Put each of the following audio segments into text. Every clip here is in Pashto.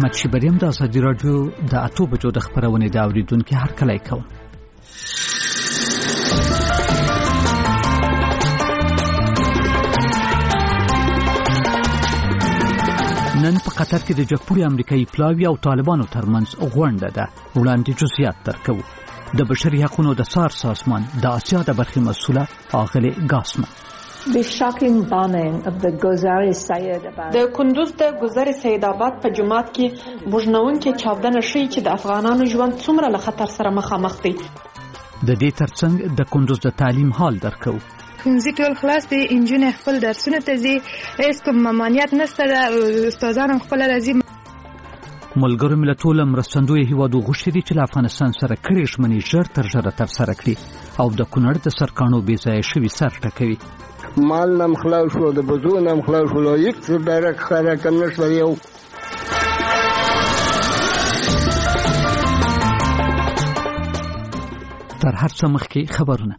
احمد شیبریم د ازادي راډیو د 8 بجو د خبرونې د اوریدونکو هرکلی کوم. نن په قطر کې د جمهوریت امریکایي پلاوی او طالبانو ترمنځ غونډه ده. وړاندې جزئیات درکو. د بشري حقوقو د سار سازمان د آسیا د برخې مسؤله اغلی ګاسمن The shocking bombing of the Gozari Sayed Abad. د کندوز د گذر سید آباد په جماعت کې بوجنونکو چاودنه شوې چې د افغانانو ژوند څومره له خطر سره مخامخ دي. د دې ترڅنګ د کندوز د تعلیم حال درکو. ښوونځي ټول خلاص دي، انجونې خپل درسونه ته ځي، هیڅ کوم ممانعت نشته، استادان خپل راځي. ملګرو ملتونو مرستندوی هیوادو غوښتي دي چې له افغانستان سره کړي ژمنې ژر تر ژره ترسره کړي او د کونړ د سرکانو بې ځایه شوي سر ټکوي. مال نم خلاص شو، د بزو نم خلاص شو، یک څه ډایرک خره کم نشته یو. تر هر څه مخکې خبرونه.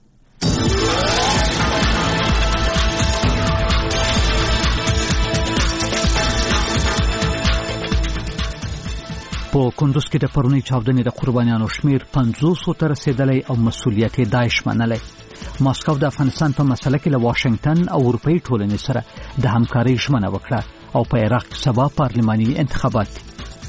په کندوز کې د پرونی چاودنې د قربانیانو شمیر 500 ته رسیدلی او مسؤلیت یې داعش منلی. ماسکو د افغانستان په مسله کې له واشنگټن او اروپאי ټولنې سره د همکارۍ ژمنه وکړه او په عراق کې سبا پارلماني انتخابات دي.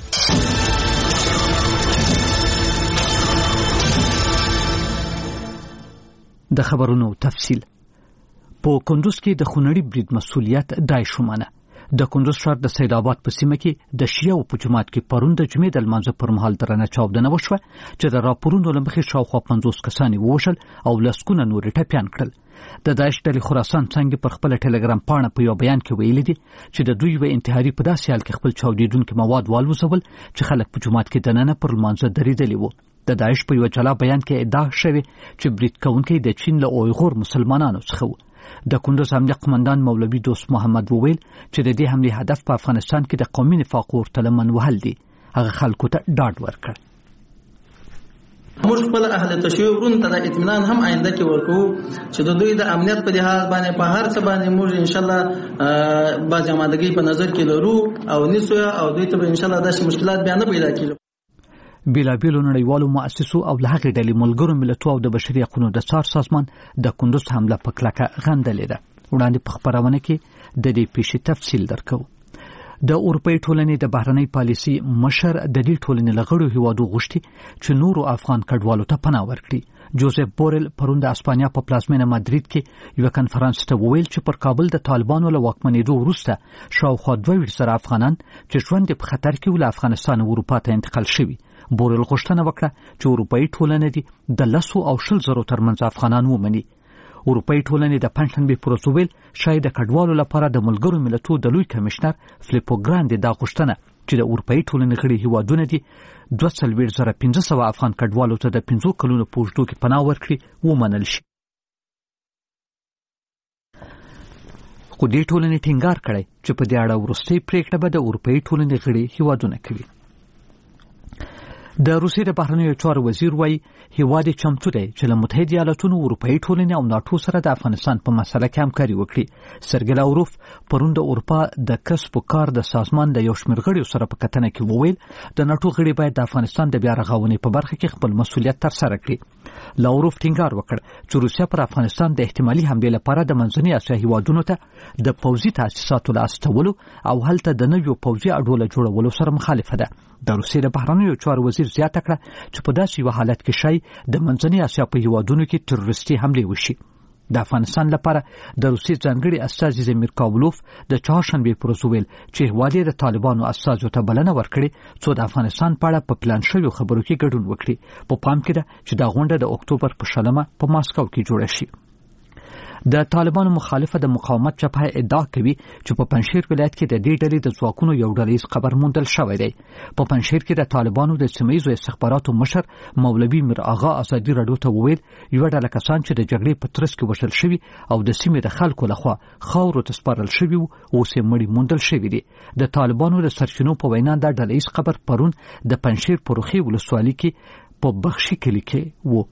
د خبرونو تفصیل. په کندوز کې د خونړي برید مسؤلیت داعش ومنه. د کندوز ښار د سید آباد په سیمه کې د شیعه په جماعت کې پرون د جمعې د لمانځه پر مهال درنه چاودنه وشوه چې د راپورونو له مخې شاوخوا 50 کسان ووژل او لسګونه نور ټپيان کړل. د داعش ډلې خراسان څنګه پر خپل ټلګرام پاڼه په یو بیان کې ویلي دي چې د دوی و انتحاري په داسې حال کې خپل چاودیدونکو مواد والوزول چې خلک په جماعت کې دننه پر لمانځه درېدلي وو. د داعش په یو جلا بیان کې ادعا شوه چې برید کوونکي د چین له اویغور مسلمانانو څخه وو. د کندوز امنیت قومندان مولوي دوست محمد وویل چې د دې حمله هدف په افغانستان کې د قومي نفاق ورته لمن وهل دي. هغه خلکو ته ډاډ ورکړ. موږ خپل اهل تشیع ورون ته د اطمینان هم آینده کې ورکو چې د دوی د امنیت په لحاظ باندې په هر څه باندې موږ ان شاء الله باز آمادګي په نظر کې لرو او نیسو او دوی ته ان شاء الله داسې مشکلات بیا نه پیدا کیږي. بیلابیلو نړیوالو مؤسسو او له هغې ډلې ملګرو ملتونو او د بشري حقوقو د سار سازمان د کندوز حمله په کلکه غندلې ده. وړاندې په خبرونه کې د دې پیښې تفصیل درکو. د اروپאי ټولنې د بهرنۍ پالیسي مشر د دې ټولنې لغړو هیوادو غوښتي چې نورو افغان کډوالو ته پناه ورکړي. جوزف بورل پرون د اسپانیا په پلازمینه مادرید کې یو کنفرانس ته وویل چې پر کابل د طالبانو له واکمنېدو وروسته شاوخوا 22 افغانان چې ژوند په خطر کې ول افغانستان او اروپا ته انتقال شوي. بورل غوښتنه وکړه چې اروپאי ټولنې د 10 او 20 ترمنځ افغانان ومني. اروپאי ټولنې د پنځشنبه پر ورځ ویل شاید د کډوالو لپاره د ملګرو ملتونو د لوی کمشنر فلیپو ګراندي دا غوښتنه چې د اروپאי ټولنې غړي هیوادونه دي 2,1500 افغان کډوالو ته د 15 کلونو په اوږدو کې پناه ورکړي ومنل شي. خو دې ټولنې ټینګار کړی چې په دې اړه وروستۍ پریکړه به د اروپאי ټولنې غړي هیوادونه کوي. د روسیې د بهرنیو چارو وزیر وایي هیواد چمتو دی چې له متحده ایالاتونو اروپאי ټولنې او ناتو سره د افغانستان په مسله کې همکاري وکړي. سرګی لاوروف پرون د اروپا د کسب و کار د سازمان د یو شمېر غړیو سره په کتنه کې وویل د ناتو غړي باید د افغانستان د بیا رغونې په برخه کې خپل مسؤلیت ترسره کړي. لاوروف ټینګار وکړ چې روسیا پر افغانستان د احتمالي حملې لپاره د منځنۍ اسیا هیوادونو ته د پوځي تاسیساتو له استولو او هلته د نویو پوځي اډوله جوړولو سره مخالفه ده. د روسیې د بهرنیو چارو وزیر زیاته کړه چې په داسې یو حالت کې شای د منځنۍ اسیا په هیوادونو کې تروریستي حملې وشي. د افغانستان لپاره د روسیې ځانګړي استازي زمیر کاولوف د چهارشنبه پر ورځ ویل چې هیواد د طالبانو استازو ته بلنه ورکړي څو د افغانستان په اړه په پلان شویو خبرو کې ګډون وکړي. په پام کې ده چې دا غونډه د اکتوبر په 16 په ماسکو کې جوړه شي. د طالبانو مخالفه د مقاومت جبهه ادعا کوي چې په پنځشیر ولایت کې د دې ډلې د ځواکونو یو ډلیز قبر موندل شوی دی. په پنځشیر کې د طالبانو د سیمه‌ییزو استخباراتو مشر مولوي میر آغا ازادي راډیو ته وویل یو ډله کسان چې د جګړې په ترڅ کې وژل شوي او د سیمې د خلکو لخوا خاورو ته سپارل شوي او اوس یې مړي موندل شوي دي. د طالبانو د سرچینو په وینا د ډلیز قبر پرون د پنځشیر په روخي ولسوالۍ کې په بخشي کلی کې وو.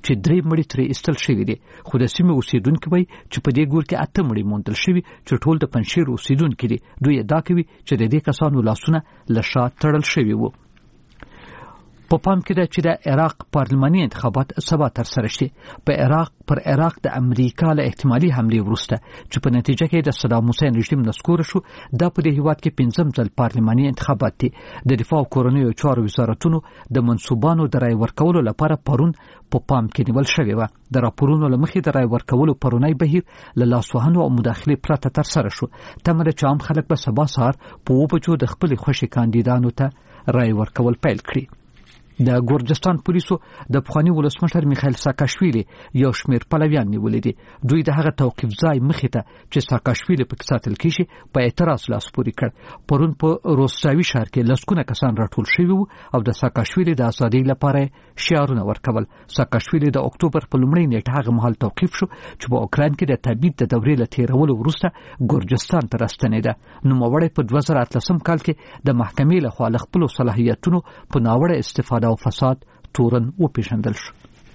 چې 3 مړي ترې ایستل شوي دي، خو د سیمې اوسیدونکي وایي چې په دې ګور کې 8 مړي موندل شوي چې ټول د پنجشیر اوسیدونکي دي. دوی ادعا کوي چې د دې کسانو لاسونه له شا تړل شوي وو. په پام کې ده چې د عراق پارلماني انتخابات سبا ترسره شي. پر عراق د امریکا له احتمالي حملې وروسته چې په نتیجه کې د صدام حسین رژیم نسکور شو، دا په دې هیواد کې 5م ځل پارلماني انتخابات دي. د دفاع او کورنیو چارو وزارتونو د منصوبانو د رای ورکولو لپاره پرون په پام کې نیول شوی و. د راپورونو له مخې د رای ورکولو پرونی بهیر له لاسوهنو او مداخلې پرته ترسره شو. تمه ده چې عام خلک به سبا سهار په 2 بجو د خپل خوښې کاندیدانو ته رای ورکول پیل کړي. د ګورجستان پولیسو د پخوانی ولسمشر میخائیل ساکاشویلی یو شمېر پلویان نیولي دي. دوی د هغه توقیف ځای مخې ته چې ساکاشویلی پکې ساتل کېږي په اعتراض لاس پورې کړ. پرون په روستاوي ښار کې لسګونه کسان راټول شوي وو او د ساکاشویلی د ازادۍ لپاره شعارونه ورکول. ساکاشویلی د اکتوبر په لومړۍ نیټه هغه مهال توقیف شو چې په اوکراین کې د تبعید د دورې له تېرولو وروسته ګورجستان ته راستنېده. نوموړی په 2018 کال کې د محکمې لخوا له خپلو صلاحیتونو په ناوړه استفاده او فساد تورن وپېژندل شو.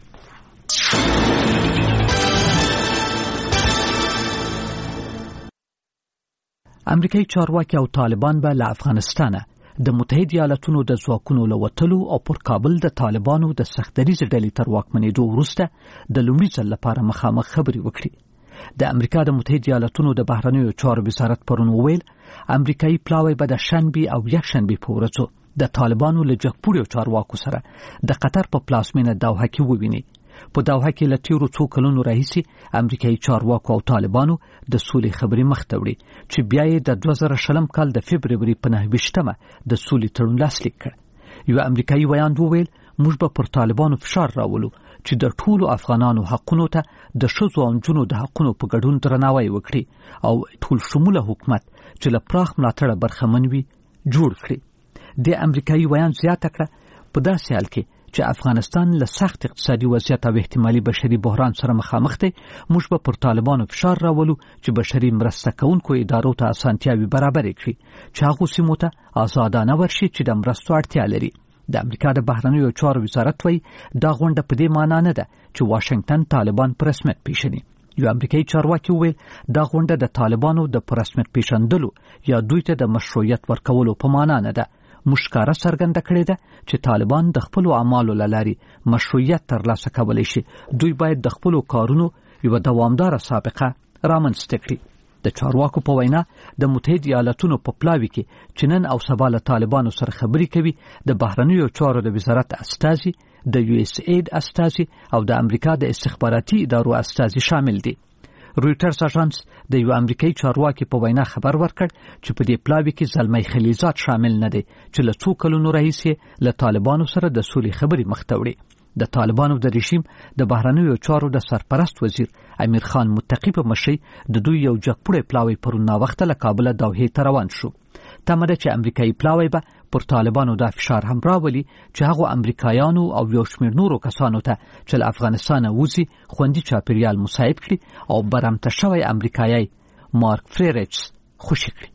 امریکایي چارواکي او طالبان به له افغانستانه د متحده ایالاتونو د ځواکونو له وتلو او پر کابل د طالبانو د سختدریزې ډلې تر واکمنېدو وروسته د لومړي ځل لپاره مخامخ خبرې وکړي. د امریکا د متحده ایالاتونو د بهرنیو چارو وزارت پرون وویل امریکایي پلاوی به د شنبې او یکشنبې په ورځو د طالبانو له جګپوړو چارواکو سره د قطر په پلازمینه دوحه کې وویني. په دوحه کې له تیرو 2 کلونو راهیسې امریکایي چارواکو او طالبانو د سولې خبرې مخته وړي چې بیا یې د 2020 کال د فبروري په 9 د سولې تړون لاسلیک کړ. یو امریکایي ویاند وویل موږ به پر طالبانو فشار راولو چې د ټولو افغانانو حقونو ته د ښځو او نجونو د حقونو په ګډون درناوی وکړي او ټول شموله حکومت چې له پراخ ملاتړه برخمن وي جوړ کړي. د امریکایي ویاند زیاته کړه په داسې حال کې چې افغانستان له سخت اقتصادي وضعیت او احتمالي بشري بحران سره مخامخ دی، موږ به پر طالبانو فشار راولو چې بشري مرسته کوونکو ادارو ته اسانتیاوي برابرې کړي چې هغو سیمو ته آزادانه ورشي چې د مرستو اړتیا لري. د امریکا د بهرنیو چارو وزارت وایي دا غونډه په دې معنا نه ده چې واشنگټن طالبان په رسمیت پیژني. یو امریکایي چارواکي وویل دا غونډه د طالبانو د په رسمیت پیژندلو یا دوی ته د مشروعیت ورکولو په معنا نه ده. موږ ښکاره څرګنده کړې ده چې طالبان د خپلو اعمالو له لارې مشروعیت ترلاسه کولی شي. دوی باید د خپلو کارونو یوه دوامداره سابقه رامنځته کړي. د چارواکو په وینا د متحده ایالاتونو په پلاوي کې چې نن او سبا له طالبانو سره خبرې کوي د بهرنیو چارو د وزارت استازي، د یو اس اید استازي او د امریکا د استخباراتي ادارو استازي شامل دي. رویټرز اژانس د یو امریکایي چارواکي په وینا خبر ورکړ چې په دې پلاوي کې زلمی خلیزات شامل نه دي چې له 2 کلونو راهیسې له طالبانو سره د سولې خبرې مخته وړي. د طالبانو د رژیم د بهرنیو چارو د سرپرست وزیر امیر خان متقی په مشرۍ د دوی یو جګپوړی پلاوی پرون ناوخته له کابل دوحې ته روان شو. تمه ده چې امریکایي پلاوی به پر طالبانو دا فشار هم راولي چې هغو امریکایانو او یو شمېر نورو کسانو ته چې له افغانستانه وځي خوندي چاپیریال مساعد کړي او برمته شوی امریکایي مارک فریریچ خوشي کړي.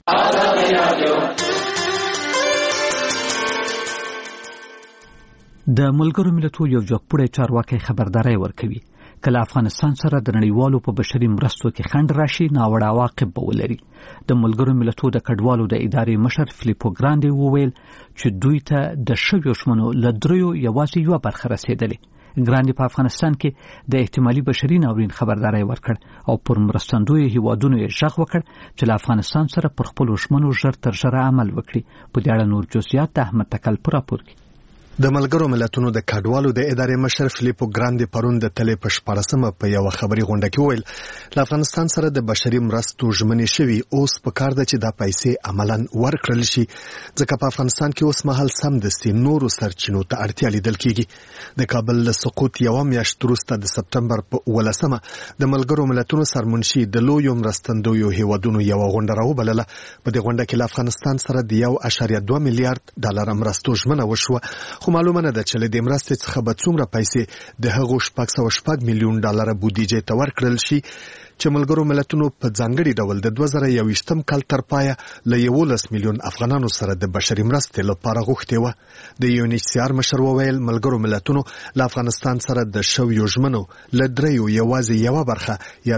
د ملګرو ملتونو یو جګپوړی چارواکي خبرداري ورکوي کله افغانستان سره د نړیوالو په بشري مرستو کې خنډ راشي ناوړه عواقب به ولري. د ملګرو ملتونو د کډوالو د ادارې مشر فلیپو ګراندي وویل چې دوی ته د شویو شمنو له 3 یوازې یوه برخه رسېدلې. ګراندي په افغانستان کې د احتمالي بشري ناورین خبرداري ورکړ او پر مرستندوی هیوادونو یې غږ وکړ چې له افغانستان سره پر خپلو ژمنو ژر تر ژره عمل وکړي. په دې اړه نور جزئیات د احمد تکل په راپور کې. د ملګرو ملتونو د کډوالو د ادارې مشر فلیپو ګراندي پرون د تلې په 14مه په یو خبري غونډه کې ویل له افغانستان سره د بشري مرستو ژمنې شوي اوس په کار ده چې دا پیسې عملاً ورکړل شي ځکه په افغانستان کې اوس مهال سمدستي نورو سرچینو ته اړتیا لیدل کیږي. د کابل له سقوط یو میاشت وروسته د سپتمبر په 18مه د ملګرو ملتونو سرمنشي د لویو مرستندویو هیوادونو یو غونډه راوبلله. په دې غونډه کې له افغانستان سره د 1.2 میلیارډ ډالر مرستو ژمنه وشوه خو معلومه نه ده چې له دې مرستې څخه به څومره پیسې د هغو 6.8 میلیون ډالر بودیجې ته ورکړل شي چې ملګرو ملتونو په ځانګړي ډول د 2021م کال تر پایه له 11 میلیون افغانانو سره د بشري مرستې لپاره غوښتي و. د UNHCR مشر وویل ملګرو ملتونو له افغانستان سره د شویو ژمنو له دریو یوازې یوه برخه یا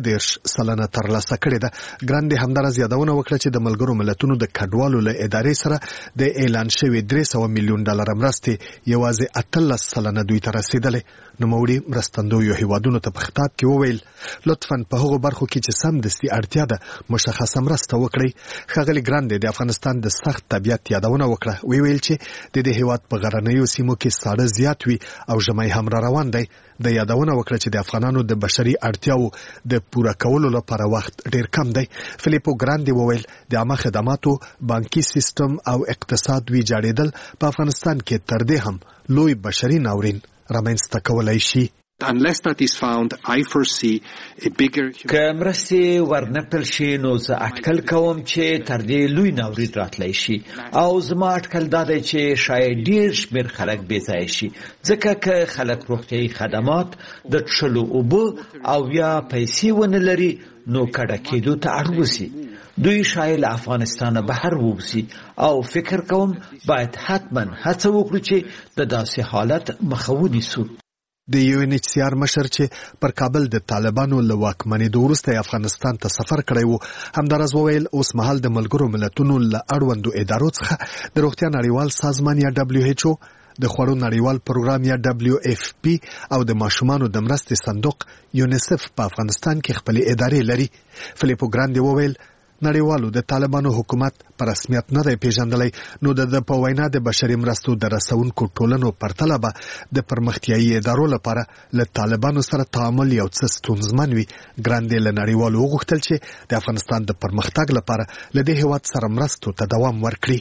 15% ترلاسه کړې ده. ګراندي همدارس یادونه وکړه چې د ملګرو ملتونو د کډوالو له ادارې سره د اعلان شوی 300 میلیون ډالر مرستې یوازې 18% دوی ته رسیدلې. نوموړي مرستندویو هیوادونو ته په خطاب کې وویل لطفاً په هغو برخو کې چې سمدستي اړتیا ده مشخصه مرسته وکړئ. ښاغلي ګراندي د افغانستان د سخت طبیعت یادونه وکړه. ویل چې د دې هیواد په غرنیو سیمو کې ساړه زیات وي او ژمی هم را روان دی. د یادونه وکړه چې د افغانانو د بشري اړتیاو د پوره کولو لپاره وخت ډیر کم دی. فلیپو ګراندي وویل د عامه خدماتو، بانکي سیستم او اقتصاد ویجاړېدل په افغانستان کې تر دې هم لوی بشري ناورین رامنځته کولای شي. Unless that is found, I foresee a bigger... که مرستې ورنکړل شي نو زه اټکل کوم چې تر دې لوی ناورین راتلی شي او زما اټکل دا دی چې شاید ډېر شمېر خلک بې ځایه شي ځکه که خلک روغتیایي خدمات د څښلو اوبه او یا پیسې ونه لري نو کډه کېدو ته اړ وسي. دوی شاید له افغانستانه بهر ووځي او فکر کوم باید حتما هڅه وکړو چې د داسې حالت مخه ونیسو. د UNHCR مشر چې پر کابل د طالبانو له واکمنېدو وروسته افغانستان ته سفر کړی و همدارس وویل اوس مهال د ملګرو ملتونو له اړوندو ادارو څخه د روغتیا نړیوال سازمان یا WHO، د خوړو نړیوال پروګرام یا WFP او د ماشومانو د مرستې صندوق UNICEF په افغانستان کې خپلې ادارې لري. فلیپو ګراندي وویل نړیوالو د طالبانو حکومت په رسمیت نه دی پیژندلی نو د په وینا د بشري مرستو د رسونکو ټولنو پرتله به د پرمختیایي ادارو لپاره له طالبانو سره تعامل یو څه ستونزمن وي. ګراندي له نړیوالو وغوښتل چې د افغانستان د پرمختګ لپاره له دې هیواد سره مرستو ته دوام ورکړي.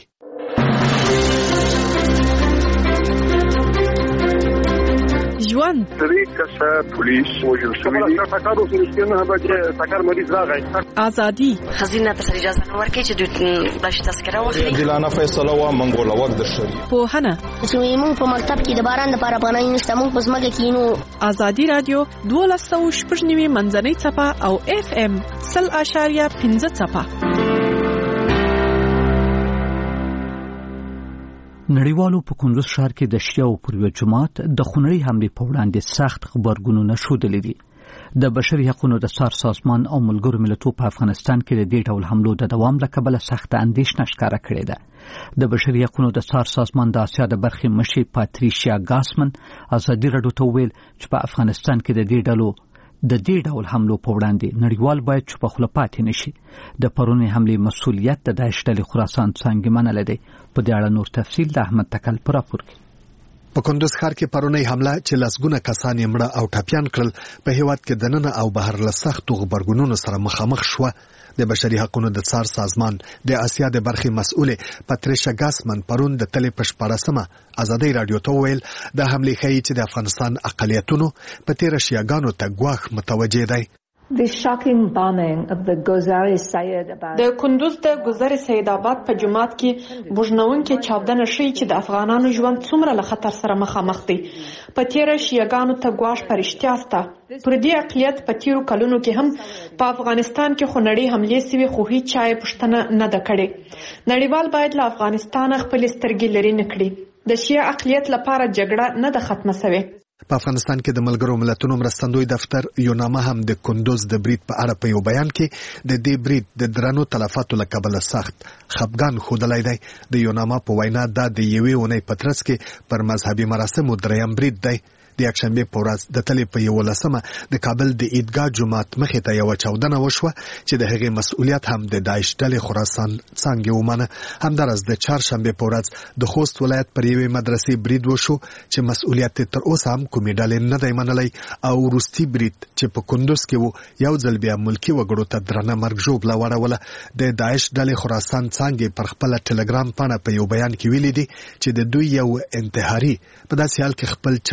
ژوند درې کسه پولیس وژل شوي دي. ټکر وسو نه بچي ټکر مریض راغی. ازادي خزینه ته اجازه نه ورکړي چې د بشي تذکره واخلي. دلانه فیصله وا منګوله وخت د شری پوهنه چې موږ په مکتب کې د باران لپاره پناه نشته موږ په ځمکه کې نو. ازادي رادیو 12.9 منځنۍ څپه او FM 0.5 څپه. نړیوالو په کندوز ښار کې د شیاو پر یو جماعت د خونړۍ حملې په وړاندې سخت خبرګونونه ښودلي دي. د بشري حقوقو د څار سازمان او ملګرو ملتونو په افغانستان کې د دې ډول حملو د دوام له کبله سخته اندېښنه ښکاره کړې ده. د بشري حقوقو د څار سازمان د اسیا د برخې مشر پاتریشیا ګاسمن ازادي راډیو ته وویل چې په افغانستان کې د دې ډول حملو په وړاندې نړیوال باید چوپه خوله پاتې نشي. د پرونی حملې مسؤلیت د داعش ډلې خراسان څنګه منلې ده. په دې اړه نور تفصیل د احمد تکل پر راپور کې. په کندوز ښار کې پرونی حمله چې لسګونه کسان یې مړه او ټپیان کړل په هیواد کې دننه او بهر له سختو غبرګونونو سره مخامخ شوه. د بشري حقوقو د څار سازمان د اسیا د برخې مسؤل پاتریشیا ګاسمن پرون د تلې په 14مه ازادي راډیو ته ویل د حملې ښیي چې د افغانستان اقلیتونو په تیر شیعاګانو ته ګواښ متوجه دی. The shocking bombing of the Gozari Sayed Abad. د کندوز د ګذر سید آباد په جماعت کې بوجنونکې چاودنه شي چې د افغانانو ژوند څومره له خطر سره مخامخ دی. په تیر شیعاګانو ته ګواښ پرشتیا سته. پر دې اقلیت په تیرو کلونو کې هم په افغانستان کې خونړۍ حملې سوي خو هیڅ چا پښتنه نه ده کړې. نړیوال باید له افغانستان خپل سترګې لرې نه کړي. د شیعه اقلیت لپاره جګړه نه ده ختمه شوې. په افغانستان کې د ملګرو ملتونو مرستندوی دفتر یو نامه هم د کندوز د برید په اړه په یو بیان کې د دې برید د درنو تلفاتو له کبله سخت خپګان ښودلی دی. د یو نامه په وینا دا د یوې اونۍ په ترڅ کې پر مذهبي مراسمو دریم برید دی. د یکشنبه په ورځ د تلې په 11مه د کابل د عیدګاه جومات مخې ته یو چاودنه وشوه چې د هغې مسؤلیت هم د داعش ډلې خراسان څنګه ومنه. همدارس د چهارشنبه په ورځ د خوست ولایت پر یوې مدرسې برید وشو چې مسؤلیت تر اوسه هم کومې ډلې نه دی منلی او وروستي برید چې په کندوز کې وو یو ځل بیا ملکي وګړو ته درنه مرګ ژوبله واړوله. د داعش ډلې خراسان څنګه پر خپل ټلګرام پاڼه په یو بیان کې ویلي دي چې د دوی یو انتحاري په داسې حال کې خپل چاودیدونکي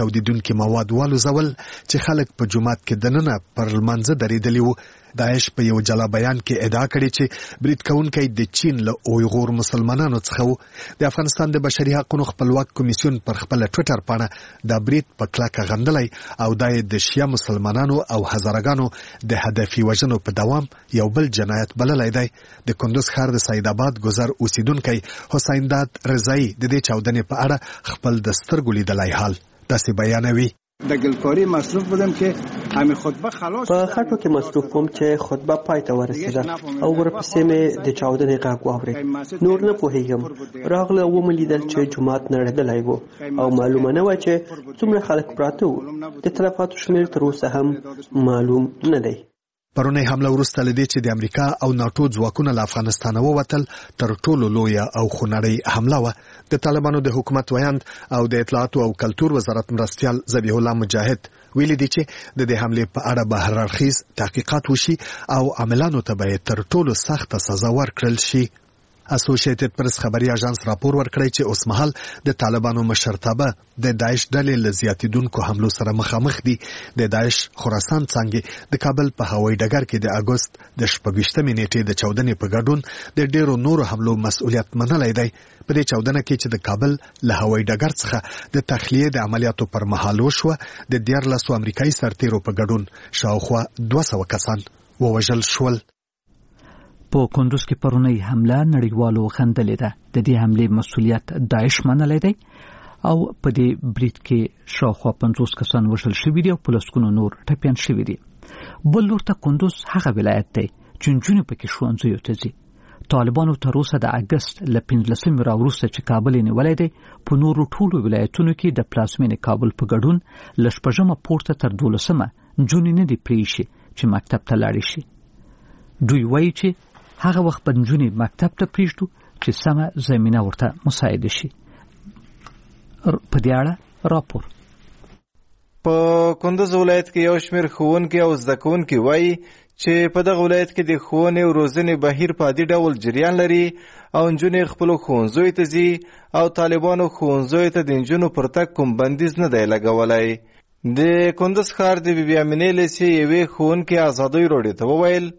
خوراکي مواد والوزول چې خلک په جومات کې دننه پر لمانځه درېدلي وو. داعش په یو جلا بیان کې ادعا کړې چې برید کوونکی د چین له اویغور مسلمانانو څخه وو. د افغانستان د بشري حقوقو خپلواک کمیسیون پر خپل ټوئیټر پاڼه د برید په کلکه غندلی او د شیعه مسلمانانو او هزارګانو د هدفي وژنو په دوام یو بل جنایت بللی دی. د کندوز ښار د سید آباد گذر اوسیدونکی حسین داد رضایی د دې چاودنې په اړه خپل د سترګو لیدلی حال داسې بیانوي. د ګلکاري مصروف بودم که همین خطبه خلاص په خټو کې مصروف وم چې خطبه پای ته ورسېده او ورپسې مې د چاودنې غږ واورېد. نور نه پوهېږم. راغله ومې لیدل چې جومات نړېدلی و او معلومه نه وه چې څومره خلک پراته وو. د تلفاتو شمېر تر اوسه هم معلوم نه دی. پرونی حمله وروسته لدې چې د امریکا او ناتو ځواکونه له افغانستانه ووتل تر ټولو لویه او خونړۍ حمله وه. د طالبانو د حکومت ویاند او د اطلاعاتو او کلتور وزارت مرستیال ذبیح الله مجاهد ویلي دي چې د دې حملې په اړه به هر اړخیز تحقیقات وشي او عاملانو ته به تر ټولو سخته سزا ورکړل شي. اسوسییټډ پریس خبري اژانس راپور ورکړی چې اوسمهال د طالبانو مشرتابه د داعش ډلې له زیاتیدونکو حملو سره مخامخ دي. د داعش خراسان څانګې د کابل په هوایي ډګر کې د اګوست د 26 نیټې د چاودنې په ګډون د ډیرو نورو حملو مسؤلیت منلی دی. په دې چاودنه کې چې د کابل له هوایي ډګر څخه د تخلیې د عملیاتو پر مهال وشوه د 14 امریکایي سرتیرو په ګډون شاوخوا 200 کسان ووژل شول. په کندوز کې پرونی حمله نړیوالو خندلې ده. د دې حملې مسؤلیت داعش منلی دی او په دې برید کې شاوخوا 50 کسان وژل شوي دي او په لسګونو نور ټپیان شوي دي. بل لور ته کندوز هغه ولایت دی چې نجونې پکې ښوونځیو ته ځي. طالبانو تر اوسه د اګست له 15 راوروسته چې کابل یې نیولی دی په نورو ټولو ولایتونو کې د پلازمینې کابل په ګډون له 6 پورته تر 12 نجونې نه دي پرېښي چې مکتب ته لاړې شي. دوی وایي چې هغه وخت به نجونې مکتب ته پرېږدو چې سمه زمینه ورته مساعده شي. په دې اړه راپور. په کندوز ولایت کې یو شمېر ښوونکي او زده کوونکي وایي چې په دغه ولایت کې د ښوونې او روزنې بهیر په عادي ډول جریان لري او نجونې خپلو ښوونځیو ته ځي او طالبانو ښوونځیو ته د نجونو پر تګ کوم بندیز نه دی لګولی. د کندوز ښار د بي بي امینې لیسې یوې ښوونکي ازادۍ راډیو ته وویل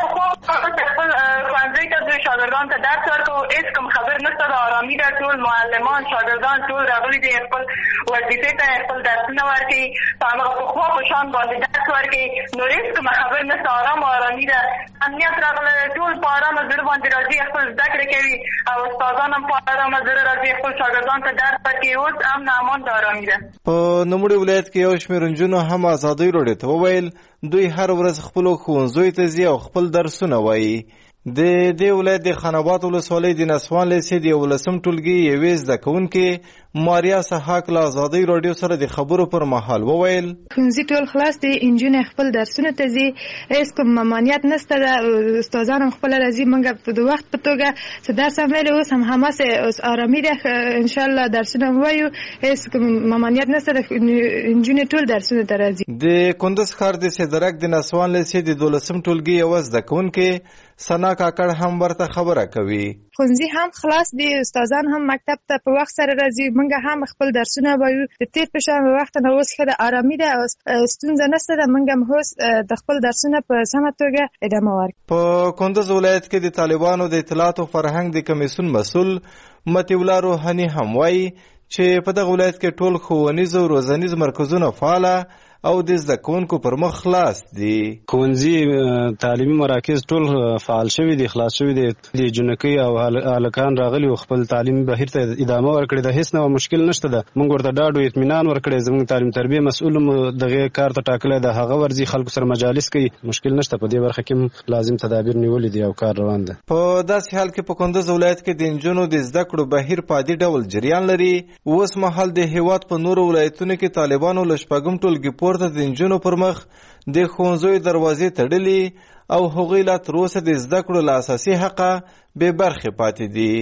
شاگردان ته درس ورکو هیڅ کوم خبر نشته. د آرامي ده. ټول معلمان شاگردان ټول راغلي دي خپل وظیفې ته خپل درسونه ورکوي په هماغه پخوا په شان باندې درس ورکوي. نو هیڅ کومه خبر نشته. آرام آرامي ده. امنیت راغلی ټول په ارامه زړه باندې راځي خپل زده کړې کوي او استادان هم په ارامه زړه راځي خپل شاګردان ته درس ورکوي. اوس امن امان د آرامي ده. په نوموړي ولایت کې یو شمېر نجونو هم ازادۍ راډیو ته وویل دوی هر ورځ خپلو ښوونځیو ته ځي او خپل درسونه وایي. د دې ولایت د خان آباد ولسوالۍ د نسوان لیسې د 11 ټولګي یوې زده کوونکې ماریا سحاق له ازادۍ راډیو سره د خبرو پر مهال وویل ښوونځي ټول خلاص دي. انجونې خپل درسونه ته ځي. هیڅ کوم ممانعت نشته ده. استادان هم خپل راځي. موږ په وخت په توګه چې درس هم ویلو اوس هم هماسې اوس آرامي ده. انشاءالله درسونه هم وایو. هیڅ کوم ممانعت نشته ده. انجونې ټول درسونه ته راځي. د کندوز ښار د سیدرک د نسوان لیسې د 12 ټولګي یوه زده کوونکې سنا کاکړ هم ورته خبره کوي. ښوونځي هم خلاص دي. استادان هم مکتب ته په وخت سره راځي. موږ هم خپل درسونه وایو. د تیر په شان وخت نه اوس ښه ده. آرامي ده. ستونزه نشته ده. موږ هم اوس د خپل درسونه په سمه توګه ادامه ورکوو. په کندوز ولایت کې د طالبانو د اطلاعات او فرهنګ د کمیسیون مسؤل مطیع الله روحاني هم وایي چې په دغه ولایت کې ټول ښوونیز او روزنیز مرکزونه فعاله او د زده کوونکو پر مخ خلاص دي. ښوونځي تعلیمي مراکز ټول فعال شوي دي، خلاص شوي دي. د جنکۍ او هلکان راغلي او خپل تعلیمي بهیر ته ادامه ورکړې ده. هیڅ نوع مشکل نشته ده. موږ ورته ډاډ او اطمینان ورکړی. زموږ تعلیم تربیه مسؤل دغه کار ته ټاکلی ده. هغه ورځي خلکو سره مجالس کوي. مشکل نشته. په دې برخه کې لازم تدابیر نیولي دي او کار روان ده. په داسې حال کې په کندوز ولایت کې د نجونو د زده کړو بهیر په عادي ډول جریان لري. اوس مهال د هیواد په نورو ولایتونو کې طالبانو له 4 ټولګي پورته د نجونو پر مخ د ښوونځیو دروازې تړلي او هغوی لا تر اوسه د زده کړو له اساسي حقه بې برخې پاتې دي.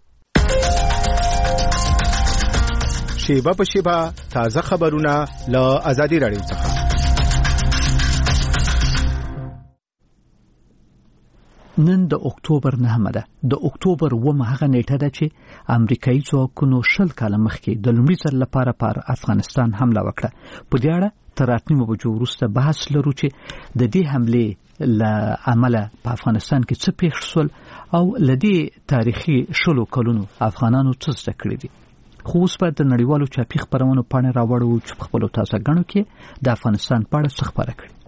شیبه په شیبه تازه خبرونه له ازادي راډیو څخه. نن د اکتوبر 9 ده. د اکتوبر 9 هغه نیټه ده چې امریکایي ځواکونو 20 کاله مخکې د لومړي ځل لپاره پر افغانستان حمله وکړه. په دې اړه تر 8 بجو وروسته بحث لرو چې د دې حمله له امله په افغانستان کې څه پیښ شول او لدې تاریخي 20 کلونو افغانانو څه زده کړی دي. خو اوس په د نړیوالو چاپی خبرونو پاڼې راوړو چې په خپل تازه غنو کې د افغانستان په اړه څه خبره کړي.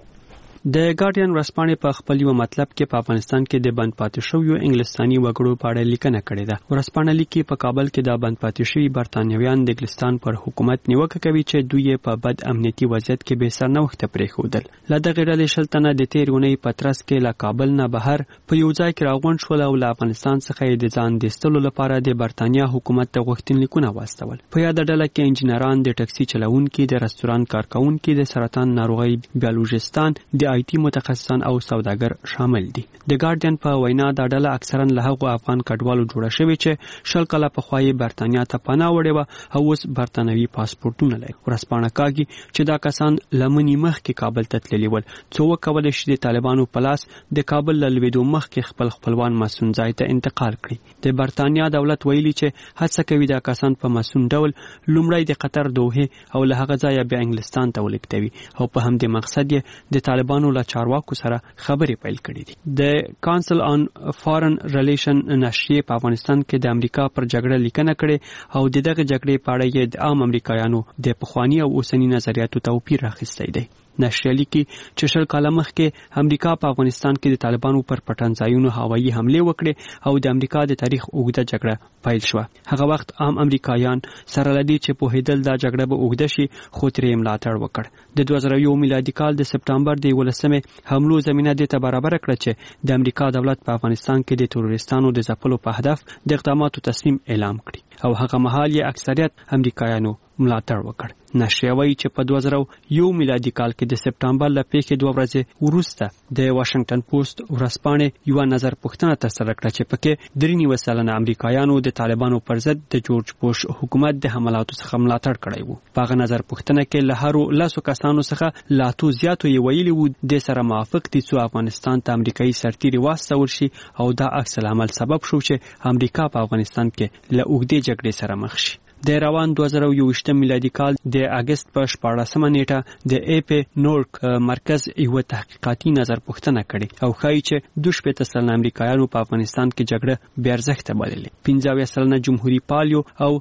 د ګارډین ورځپاڼې په خپل یو مطلب کې په افغانستان کې د بند پاتې شویو انګلستاني وګړو په اړه لیکنه کړې ده. ورځپاڼه لیکي په کابل کې د بند پاتې شوي برتانویان د انګلستان پر حکومت نیوکه کوي چې دوی په بد امنیتي وضعیت کې به سرنوخته پرېښودل. له دغه ډلې 20 تنه د تېرې اونۍ په ترڅ کې له کابل نه بهر په یو ځای کې راغونډ شول او له افغانستان څخه د ځان د ایستلو لپاره د برتانیا حکومت ته غوښتنلیکونه واستول. په یاد ډله کې انجینران، د ټکسي چلوونکي، د رستوران کارکونکي، د سرطان ناروغي بیولوژیستان، د آی ټي متخصص او سوداګر شامل دي. د ګارډین په وینا دا ډله اکثرا له هغو افغان کډوالو جوړه شوې چې 20 کاله پخوا یې برتانیا ته پناه وړې وه او اوس برتانوي پاسپورټونه لري. ورځپاڼه کاږي چې دا کسان لمنې مخکې کابل ته تللي ول څو وکولی شي د طالبانو په لاس د کابل له لوېدو مخکې خپل خپلوان مسون ځای ته انتقال کړي. د برتانیا دولت ویلي چې هڅه کوي دا کسان په مسون ډول لومړی د قطر دوحې او له هغه ځایه بیا انګلستان ته ولېږدوي او په همدې مقصد یې د طالبانو له چارواکو سره خبرې پیل کړې دي. د کانسل آن فارن ریلیشن نشریه په افغانستان کې د امریکا پر جګړه لیکنه کړې او دغه جګړې په اړه یې د عام امریکایانو د پخوانی او اوسنی نظریاتو توپیر راخستی دی. نشریه لیکي چې 20 کاله مخکې امریکا په افغانستان کې د طالبانو پر پټنځایونو هوایي حمله وکړه او د امریکا د تاریخ اوږده جګړه پیل شوه. هغه وخت عام امریکایان سره لدی چې په هیدل دا جګړه به اوږده شي خو ترې ملاتړ وکړ. د 2001 میلادي کال د سپټمبر د 11 حملو زمينه د ته برابر کړه چې د امریکا دولت په افغانستان کې د تروریستانو د ځپلو په هدف د اقداماتو تصمیم اعلان کړي او هغه مهال یې اکثریت امریکایانو ملاتړ وکړ. نشریه وایي چې په 2001 میلادي کال کې د سپټمبر له پیښې 2 ورځې وروسته د واشنگټن پوسټ ورځپاڼې یو نظر پوښتنه ترسره کړه چې پکې 93% امریکایانو د طالبانو پر ضد د جورج بوش حکومت د حملاتو څخه ملاتړ کړی وو. په هغه نظر پوښتنه کې له هرو 10 کسانو څخه لا تو زیاتو یې ویلي وو د سره موافق دي چې افغانستان ته امریکایي سرتیري واستول شي او دا عکس العمل سبب شو چې امریکا په افغانستان کې له اوږدې جګړې سره مخ شي. د روان 2021 میلادي کال د اگست په 14مه نیټه د اپی نورک مرکز یو تحقیقاتي نظر پوښتنه کړې او ښایي چې 2% امریکایانو په افغانستان کې جګړه بې ارزښته بللې. 15% جمهوریت پالیو او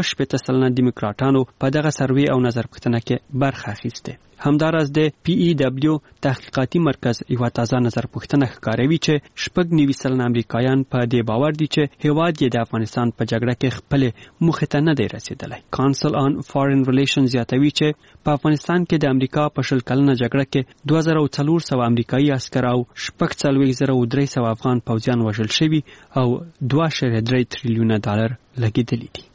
9% دیموکراتانو په دغه سروې او نظر پوښتنه کې برخه اخیسته. همدارس د پی ای دبلیو تحقیقاتي مرکز یو تازه نظر پوښتنه ښکاروي چې 90% امریکایان په دې باور دي چې هیواد یې د افغانستان په جګړه کې خپل مخې ته نه دی رسیدلی. کانسل آن فارن ریلیشن زیاتوي چې په افغانستان کې د امریکا په 20 کلنه جګړه کې 2400 امریکایي عسکر او 4300 افغان پوځیان وژل شوي او 2.3 تریلیونه ډالر لګیدلي دي.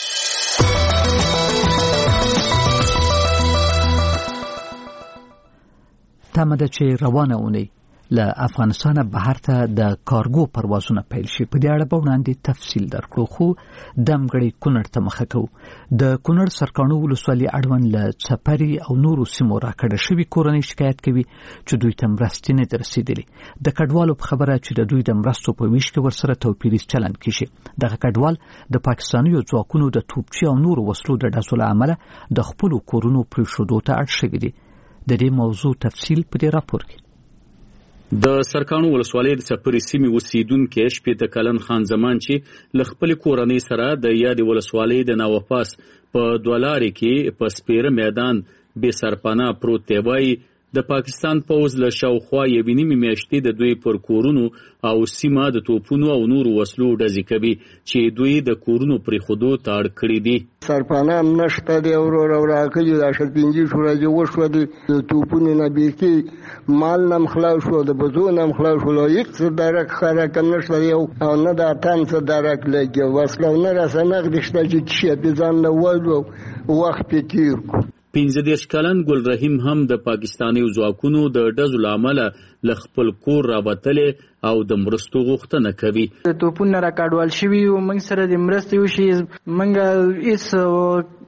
تمه ده چې روانه اونۍ له افغانستانه بهر ته د کارګو پروازونه پیل شي. په دې اړه به وړاندې تفصیل درکړو خو دمګړی کونړ ته مخه کوو. د کونړ سرکاڼو ولسوالۍ اړوند له څپري او نورو سیمو راکړه شوي کورنۍ شکایت کوي چې دوی ته مرستې نه دي رسیدلې. د کډوالو په خبره چې د دوی د مرستو په ویش کې ورسره توپیري چلند کیږي. دغه کډوال د پاکستاني ځواکونو د توپچي او نورو وسلو د ډزو له امله د خپلو کورونو پرېښودو ته اړ شوي دي. د دې موضوع تفصیل په دې راپور کې. د سرکاڼو ولسوالۍ د څپري سیمې اوسیدونکي شپېته کلن خان زمان چې له خپلې کورنۍ سره د یادې ولسوالۍ د ناوپاس په دولارې کې په سپیره میدان بې سرپناه پروت دی. وایي د پاکستان پوځ له شاوخوا یوې نیمې میاشتې د دوی پر کورونو او سیمه د توپونو او نورو وسلو ډزې کوي چې دوی د کورونو پرېښودو ته اړ کړي دي. سرپناه هم نشته دی ورور او راکلي دا 15 ورځې وشولې د توپونو نه بیخي مال نه هم خلاص شو د بزو نه هم خلاص شو. هیڅ څه درک خرک هم نشته دی او نه د اتن څه درک لګي وسله نه راسه نغدې شته چې شي په ځان له ولو وخت پې تېر کړو. 15 کلن ګل رحیم هم د پاکستاني ځواکونو د ډزو له امله له خپل کور راوتلې او د مرستو غوښتنه کوي. توپونه راکاډوال شوي او موږ سره د مرستې وشي موږ هیڅ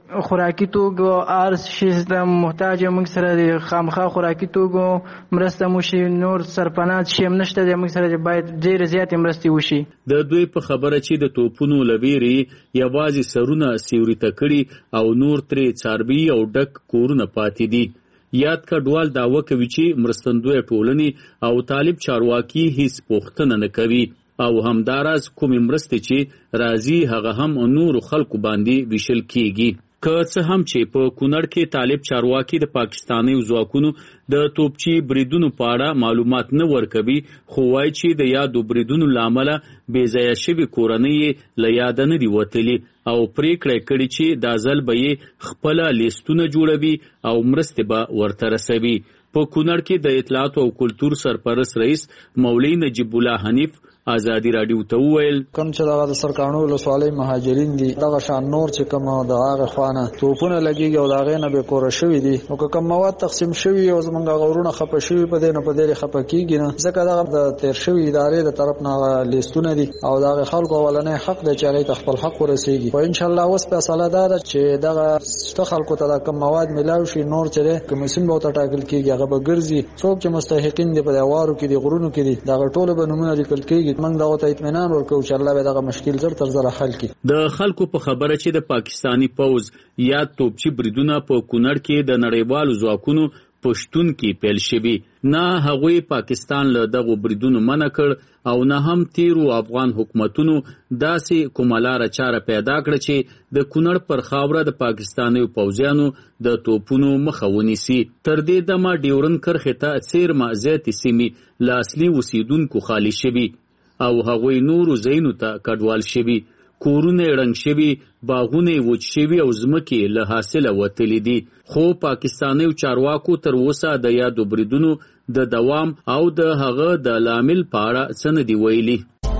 خوراکي توکو ارز شي د محتاج موږ سره د خامخا خوراکي توکو مرسته مو شي نور سرپناه شي نشته د موږ سره باید ډیر زیات مرستې وشي. د دوی په خبره چې د توپونو لبيري یوازې سرونه سیوري تکړي او نور ترې څاربي او ډک کورونه پاتې دي. یاد کډوال داوا کوي چې مرستندوی ټولنې او طالب چارواکي هیڅ پوښتنه نه کوي او همداراز کومې مرستې چې راځي هغه هم نور خلکو باندې ویشل کیږي. که څه هم چې په کونړ کې طالب چارواکي د پاکستاني ځواکونو د توپچي بریدونو په اړه معلومات نه ورکوي خو وایي چې د یادو بریدونو لامل بې ځایه شوي کورنۍ له یاد نه دي وتلي او پریکړه کړې چې دا ځل به یې خپل لیستونه جوړوي او مرستې به ورته رسوي. په کونړ کې د اطلاعات او کلتور سرپرست رئیس مولوی نجیب الله حنیف ازادي رادیو ته وویل کوم چې دا د سرکانو ولسوالۍ مهاجرین دي دغه شان نور چې کوم د هغه خوانه توپونه لګيږي او دا غي نه به کور شوی دي او کوم مواد تقسیم شوی او زمونږ غورونه خپه شوی په دې نه په دې خپه کیږي نه ځکه دا د تیر شوی ادارې د طرف نه لیستونه دي او دا خلکو ولنې حق د چاري خپل حق ورسیږي او ان شاء الله اوس په صلاح ده چې دغه خلکو ته کوم مواد ملاوي شي نور چې کمیسیون به ټاکل کیږي هغه به ګرځي څوک چې مستحقین دي په دیوارو کې دي غرونو کې دي دا ټول به نمونه لیکل کیږي موږ دا ته اطمینان ورکو چې الله به دغه مشکل زر تر زره حل کړي. د خلکو په خبره چې د پاکستانی پوز یا توپچي بریدونه په کونړ کې د نړیوالو ځواکونو پښتون کې پیل شوي نه هغوی پاکستان له دغه بریدونو منع کړ او نه هم تیرو افغان حکومتونو داسې کوملاره چاره پیدا کړ چې د کونړ پر خاوره د پاکستاني پوځیانو د توپونو مخه ونیسي. تر دې دمه ډیورن کرښې ته څیرمه زیاتې سیمې له اصلي اوسیدونکو خالي شوي او هغوی نورو ځایونو ته کډوال شوي کورونه ړنګ شوي باغونه وچ شوي او ځمکې له حاصله وتلې دي خو پاکستاني چارواکو تر اوسه د یادو بریدونو د دوام او د هغه د لامل په اړه څه نه دي ویلي.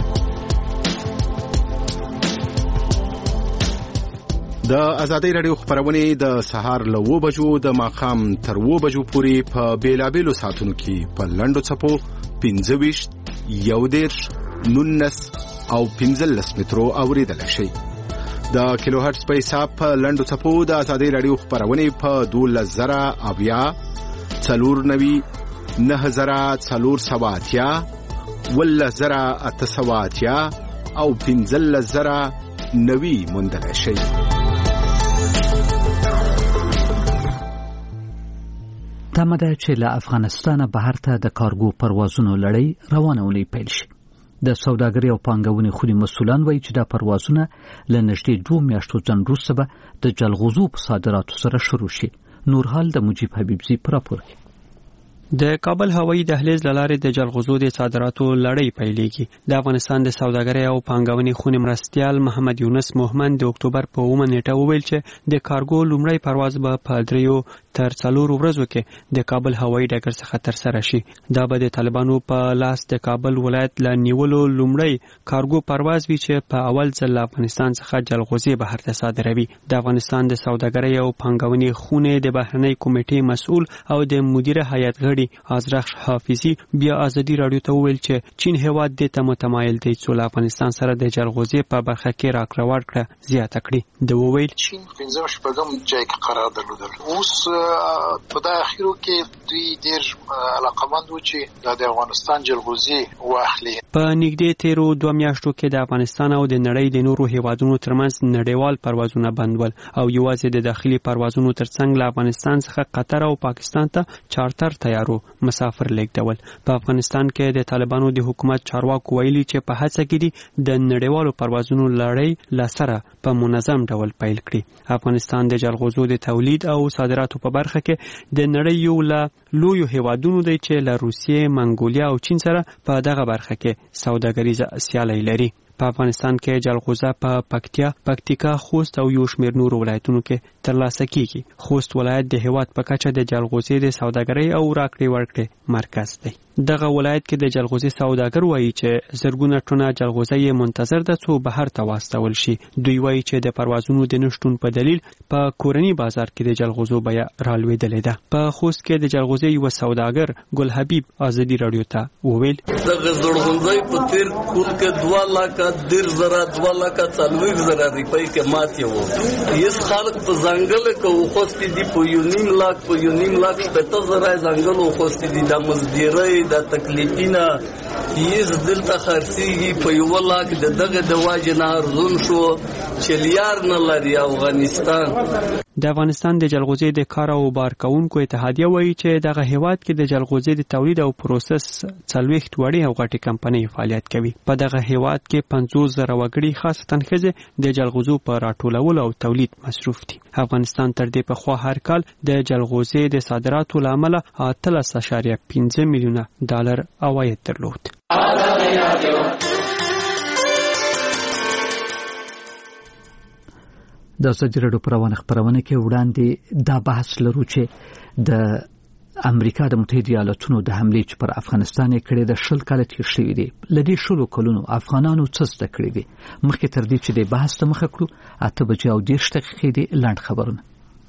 د ازادۍ راډیو خبرونه د سهار له 9 بجو د ماښام تر 9 بجو پورې په بیلابیلو ساعتونو کې په لنډو څپو 15 11 19 او 15 مترو اوریدل شي. د کیلو هرتز په حساب په لنډو څپو د ازادۍ راډیو خبرونه په 12000 اویا 490 9480 11880 او 15090 موندل شي. تمه ده چې له افغانستانه بهر ته د کارګو پروازونو لړۍ روانولې پیل شي. د سوداګرۍ او پانګونې خونې مسؤلان وایي چې دا پروازونه له نږدې 2 میاشتو ځنډ وروسته به د جلغوزو په صادراتو سره شروع شي. نورحال د مجیب حبیبزي په راپور کې د کابل هوایي دهلیز لارې د جلغوزو د صادراتو لړۍ پیلېږي. د افغانستان د سوداګرۍ او پانګونې خونې مرستیال محمد یونس موهمن د اکتوبر په 9 نیټه وویل چې د کارګو لومړی پرواز به په 3 تر 4 ورځو کې د کابل هوایي ډګر څخه ترسره شي. دا به د طالبانو په لاس د کابل ولایت له نیولو لومړی کارګو پرواز وي چې په اول ځل له افغانستان څخه جلغوزي بهر ته صادروي. د افغانستان د سوداګرۍ او پانګونې خونې د بهرنۍ کمیټې مسؤل او د مدیر هیئت غړي ازرخ حافظي بیا ازادي رادیو ته وویل چې چین هیواد د ته متمایل دی چې له افغانستان سره د جلغوزي په برخه کې راکړه ورکړه زیاته کړي. د وویل چین 15 شپږم ځای کې قرار درلودل اوس په دا اخیرو کې دوی ډېر علاقمند و چې د افغانستان جلغوزي واخلي. په نږدې تیرو 2 میاشتو کې د افغانستان او د نړۍ د نورو هیوادونو ترمنځ نړیوال پروازونه بندول او یوازې د داخلي پروازونو ترڅنګ له افغانستان څخه قطر او پاکستان ته چارټر تیارو مسافر لیږدول. په افغانستان کې د طالبانو د حکومت چارواکو ویلي چې په هڅه کې دي د نړیوالو پروازونو لړۍ لسره په منظم ډول پیل کړي. افغانستان د جلغوزو د تولید او صادراتو په برخه کې د نړۍ یو له لویو هیوادونو دی چې له روسیې، منګولیا او چین سره په دغه برخه کې سوداګریزه سیالي لري. په افغانستان کې جلغوزه په پکتیا، پکتیکا، خوست او یو شمېر نورو ولایتونو کې ترلاسه کیږي. خوست ولایت د هیواد په کچه د جلغوزې د سوداګرۍ او راکړې ورکړې مرکز دی. دغه ولایت کې د جلغوزي سوداګر وایي چې زرګونه ټنه جلغوزي منتظر ده څو بهر ته واستول شي. دوی وایي چې د پروازونو د نشټون په دلیل په کورني بازار کې د جلغوزو بیه رالوېدلې ده. په خوست کې د جلغوزي یو سوداګر ګل حبیب ازادي رادیو ته وویل دغه زړغونځي په تیر کول کې 2 لک 2 لک 40 زره روپۍ کې ماتې وو. یس خلک په ځنګل کې خوست دي په 1.5 لک په زره ځنګل خوست دي د مزدوري د تکلیفینه یز دلته خرڅيږي په 1 لک دغه د واجنه ارزون شو چې لیار نه لري افغانستان. د افغانستان د جلغوزي د کار او بار کونکو اتحادیه وایي چې دغه هیواد کې د جلغوزي د تولید او پروسس 40 وړي او غټي کمپنۍ فعالیت کوي. په دغه هیواد کې 50,000 وګړي خاصتاً ښځې د جلغوزو په راټولولو او تولید مصروف دي. افغانستان تر دې پخوا هر کال د جلغوزي د صادراتو له امله 13.5 میلیونه ډالر عواید درلود. د ازادي راډیو پر خبرونه کې وړاندې دا بحث لرو چې د امریکا د متحده ایالاتونو د حمله چې پر افغانستان کړي د 10 کال تیر شوی دی. لدې 10 کلونو افغانانو څه زده کړی دي؟ مخکې تر دې چې د بحث ته مخه کړو 8 بجې او 10 دقیقې دی لاند خبرونه.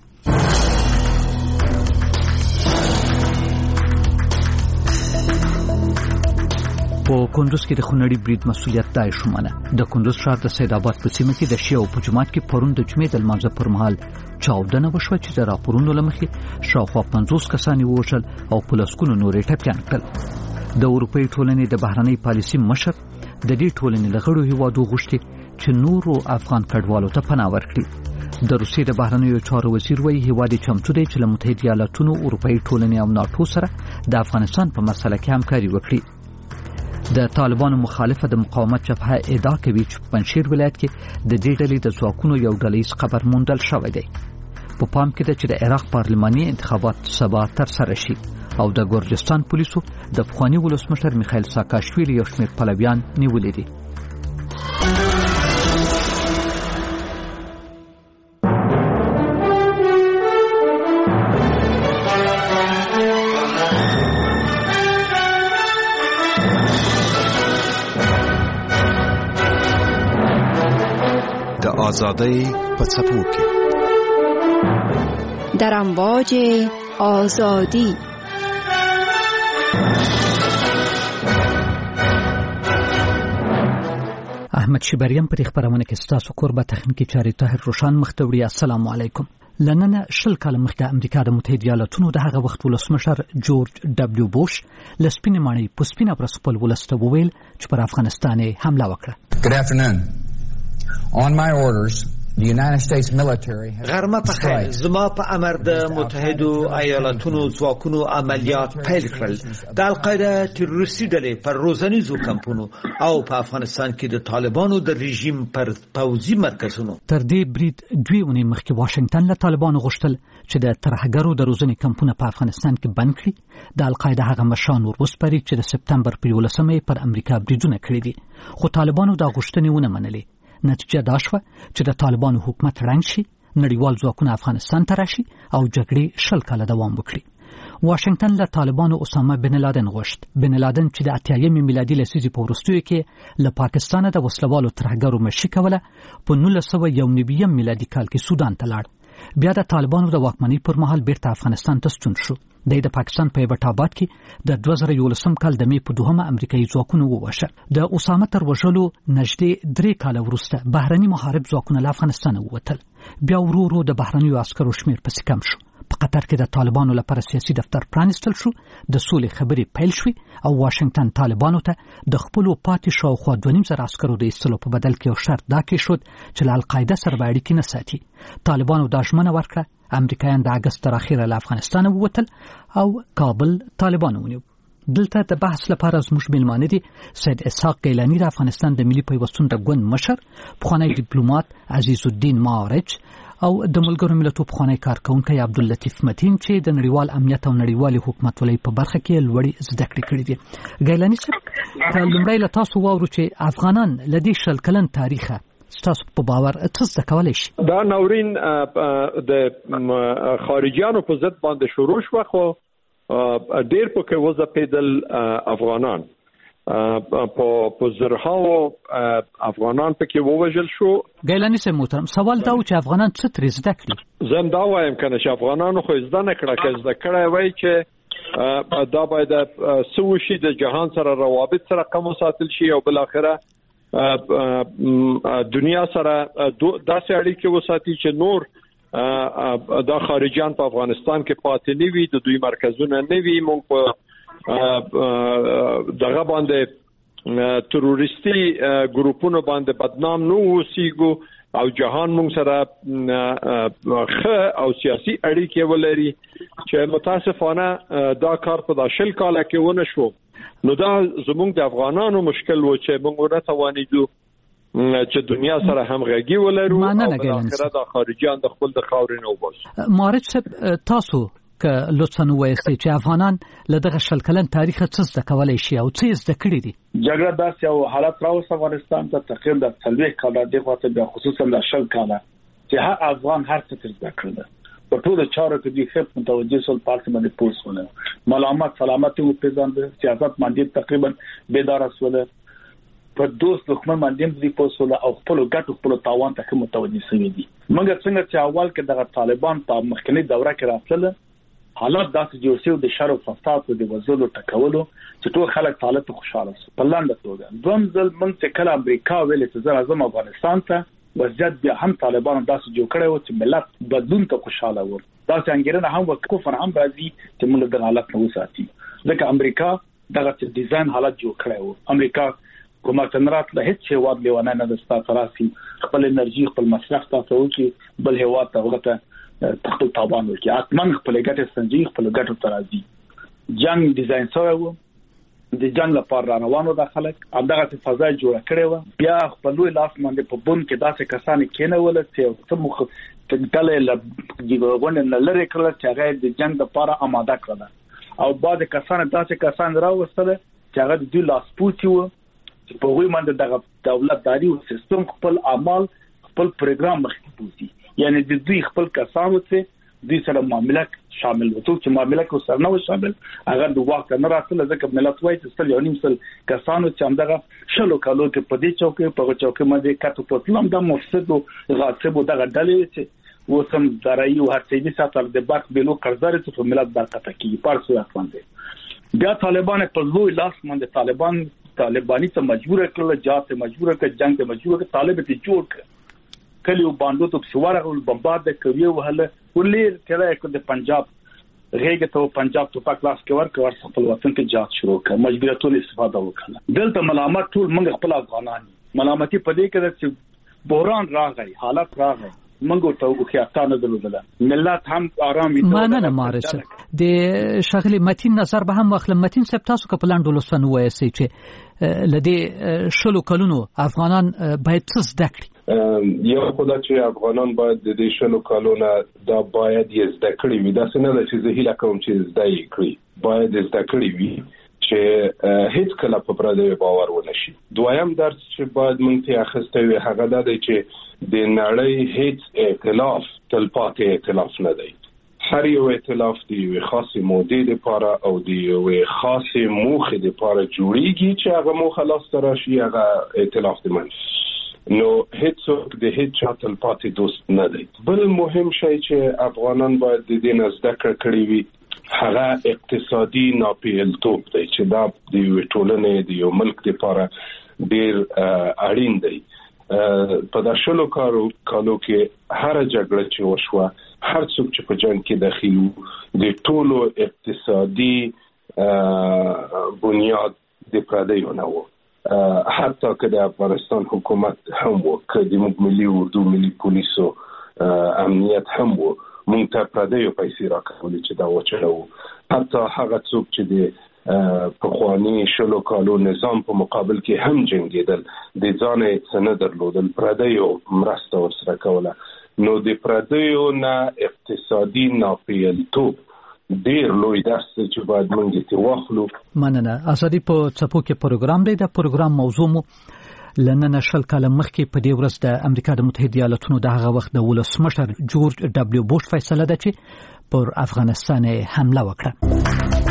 په کندوز کې د خونړي برید مسؤلیت دای شومانه. د کندوز ښار د سید آباد په سیمه کې د شیعه او په جماعت کې پرون د جمعې د لمانځه پر مهال چاودنه وشوه چې د راپورونو له مخې شاوخوا 50 کسان ووژل او په لسګونو نورې ټپیان کړل. د اروپایي ټولنې د بهرنۍ پالیسي مشر د دې ټولنې له غړو هیوادو غوښتي چې نورو افغان کډوالو ته پناه ورکړي. د روسیې د بهرنیو چارو وزیر وایي هیواد چمتو دی چې له متحده ایالاتونو اروپایي ټولنې او ناتو سره د افغانستان په مسله کې همکاري وکړي. د طالبانو مخالفه د مقاومت جبهه ادعا کوي چې پنځشیر ولایت کې د دې ډلې د ځواکونو یو ډلهیز قبر موندل شوی دی. په پام کې ده چې د عراق پارلماني انتخابات سبا ترسره شي او د ګورجستان پولیسو د پخواني ولسمشر میخائیل ساکاشویلی یو شمېر پلویان نیولي دي. آزادی په څپو کې در امواج آزادی. احمد شبریم پر خبرونه کې ستاسو قربه تخنیکی چاري طاهر روشان مختوری. السلام علیکم. لننه 10 کال مخکې امریکا د متحده ایالاتونو د هغه وخت ولسمشر جورج دبلیو بوش لسپینې ماڼۍ په سپینه پر خپل ولسته وویل چې پر افغانستان حمله وکړه. Good afternoon. On my orders, the United States military has غرمه په خیر. زما په امر د متحده ایالاتونو ځواکونو عملیات پیل کړل. د القاعده تروریستي ډلې پر روزنیزو کمپونو او په افغانستان کې د طالبانو د رژیم پر پوځي مرکزونو. تر دې برید 2 اونۍ مخکې واشنگټن له طالبانو غوښتل چې د ترهګرو د روزنې کمپونه په افغانستان کې بند کړي. د القاعده هغه مشران وروسپاري چې د سپتمبر په 11مې پر امریکا بریدونه کړي دي. خو طالبانو دا غوښتنې ونه منلې. نتیجه دا شوه چې د طالبانو حکومت رنګ شي، نړیوال ځواکونه افغانستان ته راشي او جګړې 10 کاله دوام وکړي. واشنگټن له طالبانو اسامه بن لادن غوښت. بن لادن چې د 80 میلادي لسیزې په وروستیو کې له پاکستان د وسلوالو ترهګرو مشي کوله، په 1991 میلادي کال کې سودان ته لاړ. بیا د طالبانو د واکمنۍ پر مهال بیرته افغانستان ته ستون شو. د پاکستان په ایبټاباد کې د 2011 کال د مې په 2 امریکایي ځواکونو ووژل. د اسامه تر وژلو نږدې 3 کال وروسته بهرني محارب ځواکونه له افغانستان ووتل. بیا ورو ورو د بهرنیو عسکرو شمیر پسې کم شو. په قطر کې د طالبانو لپاره سیاسي دفتر پرانستل شو، د سولې خبرې پیل شوې او واشنگټن طالبانو ته د خپل پاتې شاوخوا 2.5 عسکرو د ایستلو په بدل کې یو شرط دا کې شو چې له القاعده سره اړیکې نه ساتي. طالبانو دا ژمنه ورکړه. امریکایان د اگست تر اخره له افغانستان ووتل او کابل طالبانو ونیو. دلته د بحث لپاره زموږ میلمانه دي سید اسحاق گیلانی د افغانستان د ملي پیوستون د ګوند مشر، پخوانی ډیپلوماټ عزیز الدین مارج او د ملګرو ملتونو پخوانی کارکونکی عبداللطیف متین چې د نړیوال امنیت او نړیوال حکومتولۍ په برخه کې لوړې زده کړې کړې دي. گیلانی صاحب، لومړی له تاسو واورو چې افغانان له دې 10 کلن تاریخه ستاسو په باور څه زده کولی شي؟ دا ناورین د خارجیانو په ضد باندې شروع شو، خو ډېر پکې وځپېدل افغانان په زرهاو افغانان پکې ووژل شو. ګیلاني صاحب محترم، سوال دا و چې افغانان څه ترې زده کړي؟ زه هم دا وایم کنه چې افغانانو خو زده نه کړه، که زده کړی وای چې دا باید څه وشي، د جهان سره روابط سره کم وساتل شي او بالاخره دنیا سره داسې اړیکې وساتي چې نور دا خارجيان په افغانستان کې پاتې نه وي، د دوی مرکزونه نه وي، موږ په دغه باندې تروریستي ګروپونو باندې بدنام نه اوسېږو او جهان موږ سره ښه او سیاسي اړیکې ولري چې متاسفانه دا کار په 10 کال کې ونه شو. نو دا زموږ د افغانانو مشکل و چې موږ ورته چې دنیا سره همغږي ولرو او بالاخره د خارجيان د خپل د خاورې نه وباسو. مارج صاحب، تاسو که لطفاً وایستئ چې افغانان له دغه 10 کلن تاریخ څه زده کولی شي او څه زده کړي دي؟ جګړه داسې یو حالت راوست افغانستان ته تقریبا د 40 کاله دی خواته بیا خصوصا د 10 کاله چې هر افغان هر څه زده کړل په ټول چارو کې د خپ متوجه سول پارت باندې پوسونه ملامت سلامت او پیژاند سیاست باندې تقریبا بیدار اسوله په دوست دښمن باندې د پوسوله او خپل ګټو خپل تاوان ته متوجه شوی دي. موږ څنګه چې اول کې د طالبان په مخکنی دوره کې راتله حالات داسې جوړ شو د شر او فساد د وزلو ټکولو چې ټول خلک حالت خوشاله شو. په لاندې توګه دوم ځل موږ چې کله امریکا ویلې چې زه راځم افغانستان ته وضعیت بیا هم طالبانو داسې جوړ کړی و چې ملت بدلون ته خوشاله و. داسې انګیرنه هم وکفر هم راځي چې موږ د حالت نه وساتي، ځکه امریکا دغه ډیزاین حالت جوړ کړی و. امریکا کومه تنرات له هیڅ هیواد لیوانه نه د ستا تراسي خپل انرژي خپل مصرف تاسو کې بل هیواد ته وغته تخت تابان ورکی اتمن خپل ګټه سنجي خپل ګټه ترازي. جنگ ډیزاین شوی و، د جنگ لپاره روانو د خلک همدغه فضا جوړ کړې و. بیا خپل لوی لاس باندې په بون کې داسې کسان کېنول چې څه مخ تګل لږونه نه لري کړل چې هغه د جنگ لپاره آماده کړل او بعد کسان داسې کسان راوستل چې هغه د دوی لاس پوتي و چې په وی باندې د دولتداري او سیستم خپل اعمال خپل پروګرام مخکې پوتي، یعنی د دوی خپل کسانو ته دوی سره معاملات شامل وو چې معاملات کو سره نه شامل هغه د واک نه راتله ځکه ملت وایي چې ستل یو نیم سل کسانو چې همدغه شلو کالو ته په دې چوکې په چوکې باندې کاټو پتلم د مفسد او غاصب دغه ډلې چې وسم درایي او هرڅې ساتل د باک بلو قرضدار ته په ملت برکته کې پارسو افغانده بیا طالبان په لوی لاس باندې طالبانی ته مجبور کړل، جات مجبور کړ، جنگ ته مجبور کړ، طالب ته جوړ کړ کلیو باندې ته سواره او بمبارد کوي وهله ولې ترې کو د پنجاب غېګ ته پنجاب ته پاک لاس کې ورکړ خپل وطن کې جات شروع کړ، مجبوریتونو استفاده وکړه. دلته ملامت ټول موږ خپل افغانان ملامتي په دې کې چې بحران راغی، حالت راغی، موږ ته وخیاستانه درلودله، ملت هم آرام دي. مننه مارس د شغله متین نظر به هم واخلم. متین سب تاسو کپلان ډولسن وایسي چې لدې شلو کلونو افغانان باید څه زده کړي. یو خدای چې افغانان باید د دې شلو کلونو دا باید یې زده کړي وي، دا څنګه ده چې زه هیله کوم چې زده یې کړي، باید زده کړي وي چې هیڅ کله په پردیو باور ونه شي. دویم درس چې باید مونږ ته اخیسته وي هغه دا دی چې د نړۍ هیڅ ائتلاف تلپاتې ائتلاف نه دی. هر یو ائتلاف دی یو خاصه مودې لپاره او دی یو خاصه موخه لپاره جوړیږي چې هغه موخه لاس ته راشي، هغه ائتلاف دی من نو هیڅوک د هیڅ چاتل پاتې دوست نه دی. بل مهم شی چې افغانان باید د دې نه زده کړی وي هغه اقتصادي ناپیلتوب دی چې دا د یو ټولنې د یو ملک لپاره ډیر اړین دی. په داشلو کالو کې هر جګړه چې وشوه، هر څوک چې په جنگ کې داخل وو، د ټولو اقتصادي بنیاد د پردیو نه وو. حتی که د افغانستان حکومت هم وو، که د ملي اردو ملي پولیسو امنیت هم وو، مونږ ته پردیو پیسې راکولې چې دا وچلو. حتی هغه څوک چې د پخوانی شلو کالو نظام په مقابل کې هم جنگیدل، د ځان څه نه درلودل، پردیو مرسته ورسره کوله. نو د پردیو نه اقتصادي ناپیلتوب ډیر لوی درس چې باید موږ ته واخلو. مننه. ازادي په څپو کې پروګرام دی. د پروګرام موضوع مو لنن شل کاله مخکې په دې ورځ د امریکا د متحده ایالاتونو د هغه وخت د ولسمشر جورج دبلیو بوش فیصله ده چې پر افغانستان حمله وکړه.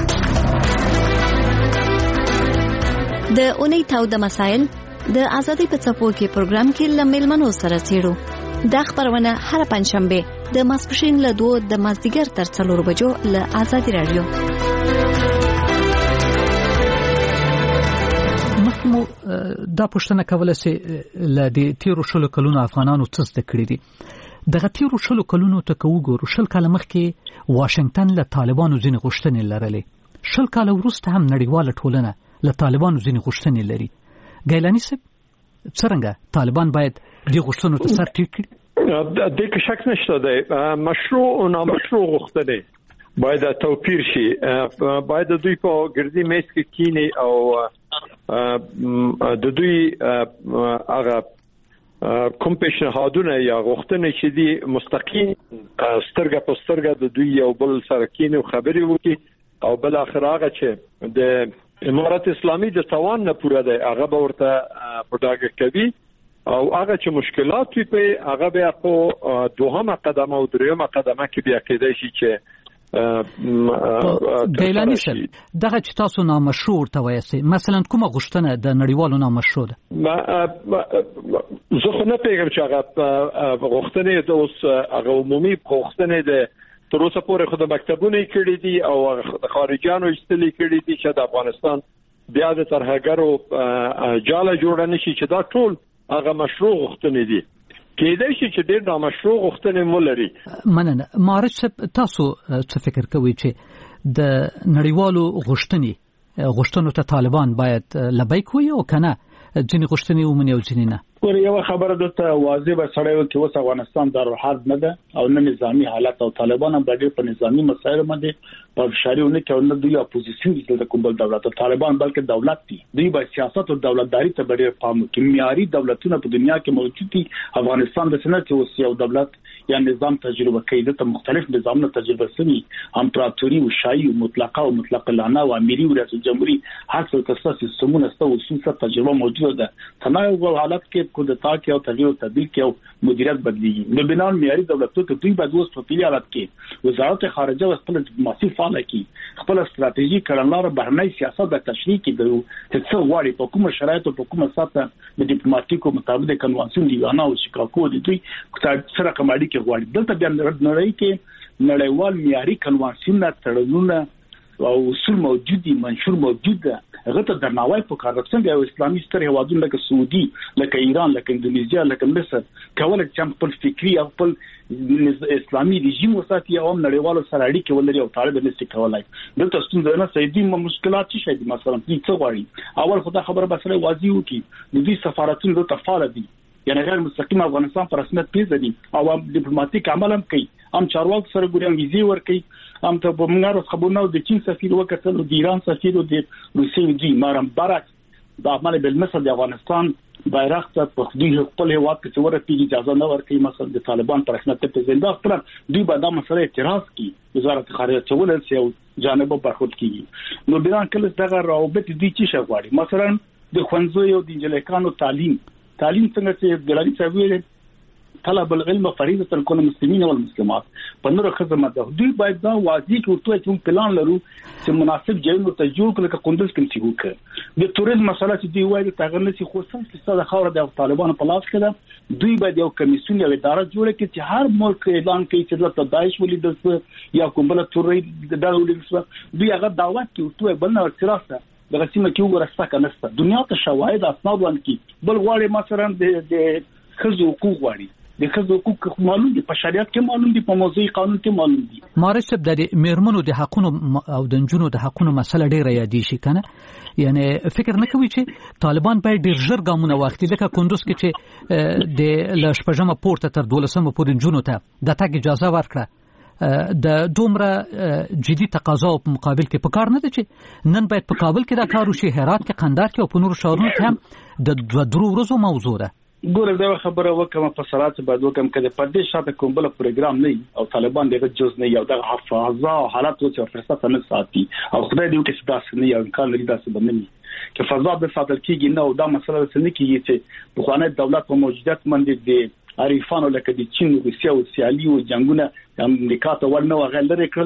د اونۍ تاوده مسایل د ازادي په څپو کې پروګرام کې لمل منو سره څېړو. دا خبرونه هر پنځشنبه د ماسپښین له 2 د مازدیګر تر 4 بجو له ازادي رادیو. مخکمو دا پوښتنه کوله چې ل دې تیرو شلو کلونو افغانانو څه زده کړی دي. دغه تیرو شلو کلونو ته وګورو، شل کاله مخکې واشنگټن له طالبانو ځینې غوښتنې لرلې. شل کاله وروسته هم نړیواله ټولنه له طالبانو ځینې غوښتنې لري. ګیلاني صاحب څرنګه طالبان باید دې غوښتنو ته سر ټیټ کړي؟ د کې شک نشته دی. مشروع او نامشروع غوښتنې باید توپیر شي. باید دوی په ګردي میز کې کینی او د دوی هغه کوم پیشنهادونه یا غوښتنې چې دي مستقیم سترګه په سترګه د دوی یو بل سره کینی خبرې وکړي او بل اخر هغه چې د امارات اسلامي د توان نه پوره دی هغه به ورته پټاګه کوي او هغه چې مشکلات وي په هغه بیا په دوهمه قدمه او دریمه قدمه کې بیا کېدای شي چې ګیلاني صاحب دغه چې تاسو نامشروع ورته وایي، مثلا کومه غوښتنه د نړیوالو نامشروع ده؟ زه خو نه پیغام چې هغه غوښتنې د اوس هغه عمومي غوښتنې ده تر اوسه پورې خو د مکتبونو کړي دي او د خارجيانو استلې کړي دي چې د افغانستان بیا د ترهګرو جاله جوړ نشي چې دا ټول هغه مشروع غوښتنې دي. کېدای شي چې ډېر نامشروع غوښتنې مولري. مننه. مارج تاسو څه فکر کوئ چې د نړیوالو غوښتنو ته طالبان باید لبیک وي او کنه ځینې غوښتنې ومني او ځینې نه؟ یو خبره دته واضح به سره یو چې اوس افغانستان دارالحرب نه ده او نه نظامی حالت او طالبان هم ډېر په نظامی مسایل باندې په فشارونه کې نه دوی اپوزیشن دي د کوم بل دولت او طالبان بلکې دولت دي. دوی به سیاست او دولتداري ته ډېر پام کوي. معیاري دولتونه په دنیا کې موجود دي. افغانستان د سنت کې اوس یو دولت یا نظام تجربه کوي. د مختلف نظامونو تجربه سوي امپراتوري او شاهي او مطلقه او مطلق العنه او اميري او ریاست جمهوریت هر څه تاسو سیستمونه ستاسو اصول تجربه موجوده ده. تنوع حالت کې کودتا کې او تغییر او تبديل کې او مدیریت بدلیږي. د بنان معیاري دولتونو ته دوی باید اوس په پیلي حالت کې وزارت خارجه او خپل ډیپلوماسي فعاله کړي. خپل ستراتیژي کړنلار بهرنی سیاست د تشریح کې د څه غواړي په کومه شرایطو په کومه ساته د ډیپلوماټیکو مطابق کنوانسیون دی نه او شیکاګو دي دوی سره کومړي کې غواړي. دلته بیا نړۍ کې نړیوال معیاري کنوانسیون تړونونه او اصول موجود دي، منشور موجود ده. هغه ته درناوی پکار ده. څنګه یو اسلامي ستر هیوادونه لکه سعودي، لکه ایران، لکه اندونیزیا، لکه مصر کولای چې خپل فکری او خپل اسلامي رژیم وساتي او نړیوالو سره اړیکې ولري او طالب نشي کولای. دلته ستونزه نه سيدي مشکلات شي دي. مثلا څه غواړي اول خدای خبره بسره واضح وکي د دې سفارتونو ته فعال دي، یعنی غیر مستقیم افغانستان پر رسمیت پیژني او ډیپلوماټیک عمل هم کوي. هم چارواکو سره ګورم ویزه ورکړي. هم ته په منګارو خبرونه د چین سفیر وکړل، د ایران سفیر او د روسیې دی مارم بارک د عمل بل مثل د افغانستان بیرغ ته په خپل هیواد کې ورته اجازه نه ورکړي. مثلا د طالبان پر رسمیت پیژندا خپل دوی به دا مسله اعتراض کوي. وزارت خارجه چولل سي او جانب برخورد کوي. نو بیان کله دغه روابط دي چې شغواړي. مثلا د خوندزو او د انجلیکانو تعلیم څنګه چې ګلالي صاحب ویل طلب العلم فریضه الكل المسلمين والمسلمات په نور خدمت ده. دوی باید دا واضح کړو چې پلان لرو چې مناسب ځایونو ته جوړ کړو که کندوز کې چې وکړي. د توریزم مسله چې دی وایي تغیر نشي خو څنګه چې د خاور د طالبانو په لاس کې ده. دوی باید یو کمیسیون یا اداره جوړ کړي چې هر ملک اعلان کوي چې د داعش ولیدل یا کوم بل توري د ولیدل دوی هغه دعوت کوي بل نه ورسره دغه سیمه کې وګورسته کنهسته دنیا ته شواهد اسناد ورکړي. بل غواړي مثلا د خزو حقوق غواړي. د خزو حقوق معلوم دي، په شریعت کې معلوم دي، په موضوعي قانون کې معلوم دي. مارج صاحب د میرمنو د حقونو او د نجونو د حقونو مسله ډیره یادې شي کنه، یعنی فکر نه کوي چې طالبان باید ډیر ژر ګامونه واخلي. لکه کندوز کې چې د لشپژمه پورته تر 12مه پورې نجونو ته د تګ اجازه ورکړه د دومره جدي تقاضا په مقابل کې په کار نه دي چې نن باید په کابل کې دا کار وشي، هرات کې، قندهار کې او په نورو ښارونو کې هم د 2 ورځو موضوع ده. ګوره دا خبره وکم په سرات باید وکم کله په دې شاته کوم بل پروګرام نه او طالبان دغه جز نه یو د حفاظه حالات او فرصت نه ساتي او خدای دې وکړي چې تاسو نه یو امکان لري تاسو باندې چې فضا به ساتل کیږي نه او دا مسله څنګه کیږي چې په خوانه دولت په موجودیت باندې د عارفانو لکه د چین، روسیې او سیالي او جنگونه امریکا ته ورنه وغیرہ لري کړل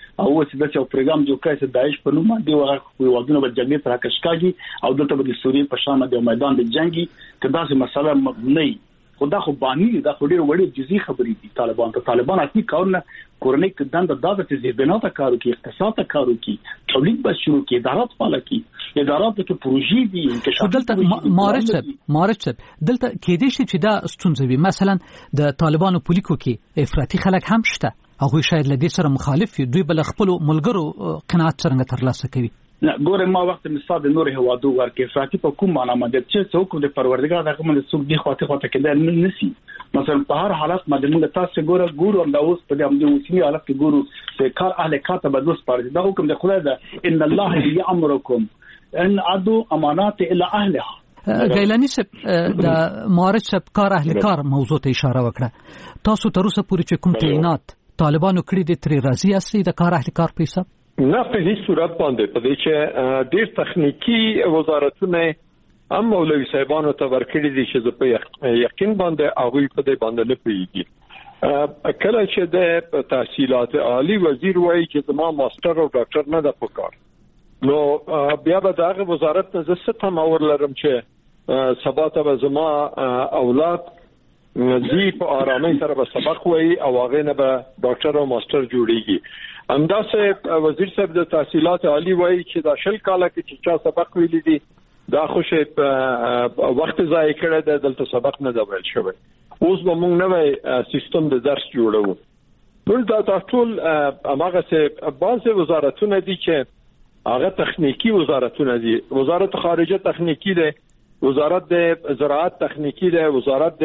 او چې د یو پروګرام جوړ کړی چې داعش په نوم باندې وغه ودونه په جګړې پر کشکاږي او دلته د سوریې په شان د میدان د جنگي کدا چې مسله نه خدا خو باندې دا خو ډېر وړي جزئی خبرې دي طالبان اصلي کارونه کورنۍ کدان د دغه چې بناته کارو کې اقتصاد ته کارو کې تولید به شروع کې ادارات فعال کې ادارات کې پروژې دي انکشاف دلته مارچ دلته کې دي چې دا ستونزوي مثلا د طالبانو پولیکو کې افراطي خلک هم شته هغه شاید لدې سره مخالف دوی بل خپل ملګرو قناعت څنګه ترلاسه کوي نه ګوره ما وخت مثال د نور هوادو ورکه افراطي په کوم معنا باندې چې څوک د پروردګار دغه باندې څوک دی خواته کې نه نسی مثلا په هر حالت باندې موږ تاسو ګورو دا اوس په دې اوسنی حالت کې ګورو چې کار اهل کاته بدوس پاره دا حکم د خدای ده ان الله یامرکم ان عدو امانات الى اهلها غیلانی صاحب د مارچ صاحب کار اهل کار موضوع ته اشاره وکړه تاسو تر اوسه پورې چې کوم تعینات طالبانو کړی د تری راضی اصلي د کار اهل کار په حساب نه په هیڅ صورت باندې په دې چې ډېر تخنیکی وزارتونه هم مولوي صاحبانو ته ورکړي دي چې په یقین باندې هغه په دې باندې نه پیږي کله چې د تحصیلات عالی وزیر وایي چې زما ماستر او ډاکټر نه د پکار نو بیا به دغه وزارت نه زه ستم اورلرم چې سبا ته زما اولاد زی په آرامۍ سره به سبق وایي او هغه نه به ډاکټر او ماستر جوړیږي همداسې وزیر صاحب د تحصیلات عالی وایي چې دا شل کاله کې چې چا سبق ویلي دي دا خوشې وخت ضایع کړی دی دلته سبق نه دی ویل شوی اوس به موږ نوی سیستم د درس جوړو ټول دا ټول هغه څه بعضې وزارتونه دي چې هغه تخنیکی وزارتونه دي وزارت خارجه تخنیکی دی وزارت د زراعت تخنیکی دی وزارت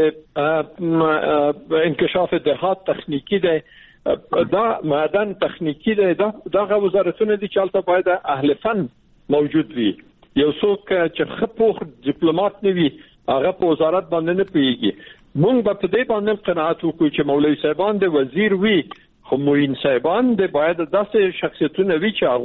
د انکشاف دهات تخنیکی دی دا معدن تخنیکی دی دا وزارتونه دي چې البته باید اهل فن موجود وي یو څوک چې خپوخ ډیپلوماټ نه وي هغه په وزارت باندې نه پیږي موږ په دې باندې قناعت وکړو چې مولوي صاحبان د وزیر وي خو موین صاحبان د باید داسې شخصیتونه وي چې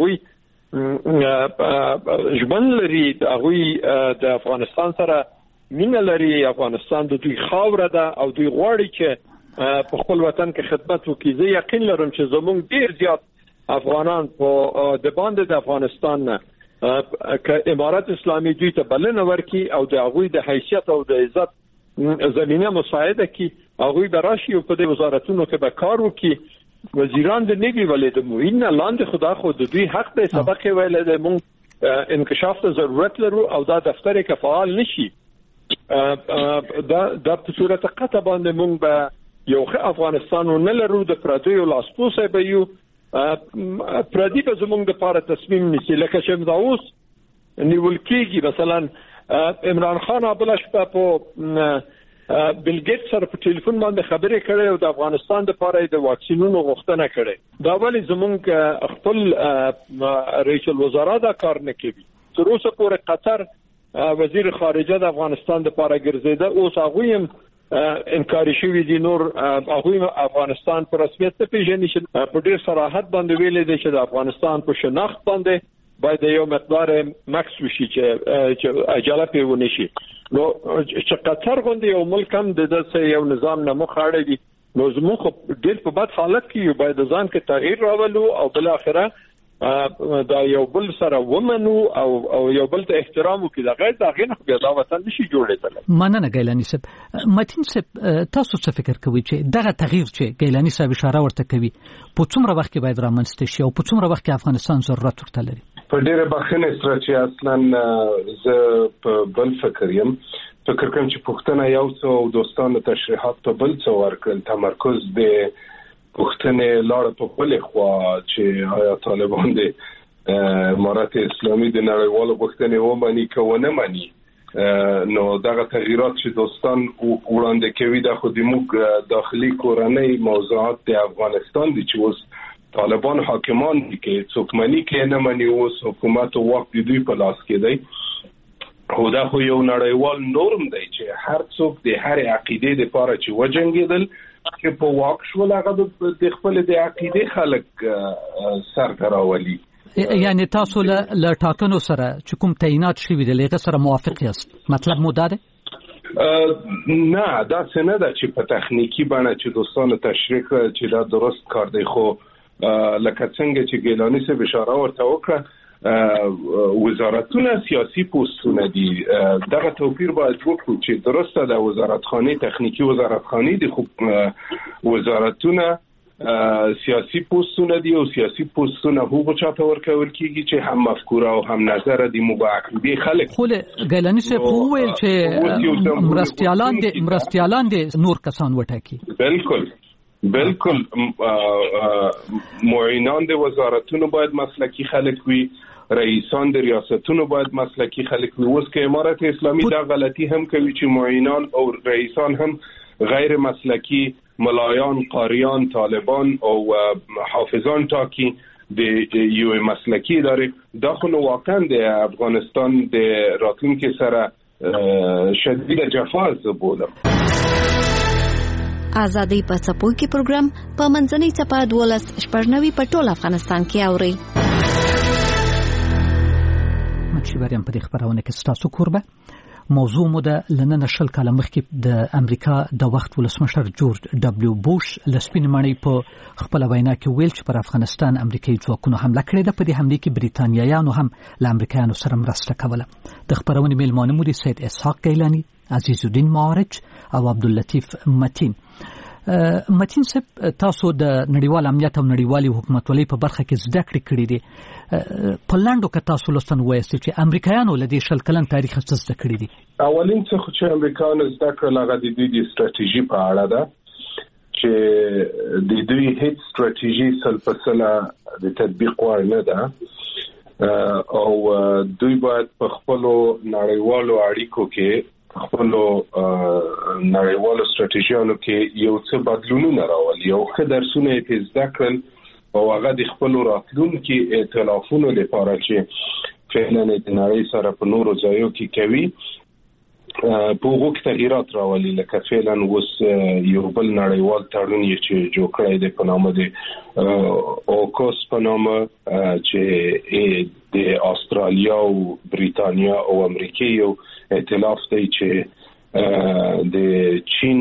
هغه ژوند لري هغه د افغانستان سره مینه لري افغانستان د دوی خاوره ده او دوی غواړي چې په خپل وطن کې خدمت وکړي زه یقین لرم چې زموږ ډیر زیات افغانان په د باندې د افغانستان نه ک امارات اسلامي دوی ته بلنه ورکړي او د هغوی د حیثیت او د عزت زمينه مساعده کړي هغوی به راشي او په دې وزارتونو کې به کار وکړي وزیران د نیوی ولې د موین لاندې خدا خو د دوی حق دی سبق ویل د موږ انکشاف ته ضرورت لرو او دا دفتر کې فعال نشي دا په صورت قطع باندې موږ به یو افغانستان نه لرو د پردیو لاسپوسه به یو پردی په زمونږ د لپاره تصمیم نیسي لکه چې دا اوس نیول کېږي مثلا عمران خان بل شپه په بیل ګیټس سره په ټلیفون باندې خبرې کړې او د افغانستان د لپاره د واکسینونو غوښتنه کړې دا ولی زمونږ خپل رئیس الوزرا دا کار نه کوي تر اوسه پورې قطر وزیر خارجه د افغانستان د لپاره ګرځیده اوس هغه هم انکاری شوی دي نور هغه افغانستان پر رسمیت ته پیژني چې په ډیر صراحت باندې ویل دي چې د افغانستان په شناخت باندې باید یو مقدار مکس وشي چې اجازه پیونه شي نو چې قطر غوندي یو ملک هم د دې یو نظام نه مخاړه دي نو زموږ ډیر په بد حالت کې یو باید ځان کې تغییر راولو او بل اخره دا یو بل سره ومنو او یو بل ته احترام وکړي دا غیر دا غینه بیا دا وطن نشي جوړېدل مننه ګیلانی صاحب متین صاحب تاسو څه فکر کوئ چې دغه تغییر چې ګیلانی صاحب اشاره ورته کوي په څومره وخت کې باید رامنځته شي او په څومره وخت کې افغانستان ضرورت ورته لري په ډیره بخښنه سره چې اصلا زه په بل فکر یم فکر کوم چې پښتنه یو څو دوستانو تشریحات په بل څو ورکړل تمرکز د پښتنه لاړه په بلې خوا چې آیا طالبان د امارات اسلامي د نړیوالو غوښتنې ومني که ونه مني نو دغه تغییرات چې دوستان وړاندې کوي د خو د داخلي کورنۍ موضوعات د افغانستان دي چې اوس طالبان حاکمان دي کې څوک مني کې نه مني اوس حکومت او واک د دوی په لاس کې دی خو دا خو یو نړیوال نورم دی چې هر څوک د هر عقیدې لپاره چې وجنګیدل چې په واک شول هغه د خپل د عقیدې خلک سر راولي یعنی تاسو له ټاکنو سره چې کوم تعینات شوي دي لغه سره موافق یاست مطلب مو دا دی نه دا څنګه ده چې په تخنیکی باندې چې دوستانو تشریح چې دا درست کار دی خو لکه څنګه چې ګیلانی سه اشاره ورته وکړه وزارتونه سیاسي پوسټونه دي. دغه توپیر باید وکړو چې درسته د وزارتخانه تخنیکی وزارتخانه دي، خو وزارتونه سیاسي پوسټونه دي او سیاسي پوسټونه هغه چاته ورکول کیږي چې هم مفکوره او هم نظر دي مباحثه خلک. خو ګیلانی سه په ویل چې مرستيالان دي نور کسان وټاکي. بالکل معینان د وزارتونو باید مسلکی خلک وي، رئیسان د ریاستونو باید مسلکی خلک وي. اوس که امارت اسلامي دا غلطي هم کوي چې معینان او رئیسان هم غیر مسلکی ملایان، قاریان، طالبان او حافظان تاکي د یو مسلکی داره. دا خو واقعا د افغانستان د راتلونکي سره شدید جفا بولم. آزادۍ په څپو کې پروګرام په منځنۍ څپه 12 په ټول افغانستان کې اوري. مچبریم په خبرونه کې ستاسو کوربه موضوع مو د لنن شل کاله مخکې د امریکا د وخت ولسمشر جورج دبليو بوش لسپین مړی په خپل وینا کې ویل چې پر افغانستان امریکایي ځواکونو حمله کړې ده. په دې حمله کې بریتانیایانو هم له امریکایانو سره مرسته کوله. د خبرونه میلمانه مو دي سید اسحاق گیلانی، عزیز الدین معارج او عبداللطیف متین. متین صاحب، تاسو د نړیوال امنیت او نړیوالي حکومتولۍ په برخه کې زده کړې کړې دي. په لاندو کې تاسو لوستن وایي چې امریکایانو له دې شل کلن تاریخ څخه زده کړې دي. اولین څه چې امریکایانو زده کړل هغه د دوی ستراتیژي په اړه ده چې د دوی هیڅ ستراتیژي سلپسله د تطبیق وړ نه ده او دوی باید په خپل نړیوالو اړیکو کې خپل نړیوالو ستراتیژیانو کې یو څه بدلونونه راولي. یو ښه درسونه یې زده کړل او هغه د خپل راتلونکي ائتلافونو لپاره چې فعلا د نړۍ سره په نورو ځایو کې کوي په هغه کې تغیرات راولي. لکه فعلا اوس یو بل نړیوال تړون یې چې جوړ کړی دی په نامه د اوکوس په نامه چې د استرالیا او بریتانیا او امریکا یو ائتلاف دی چې د چین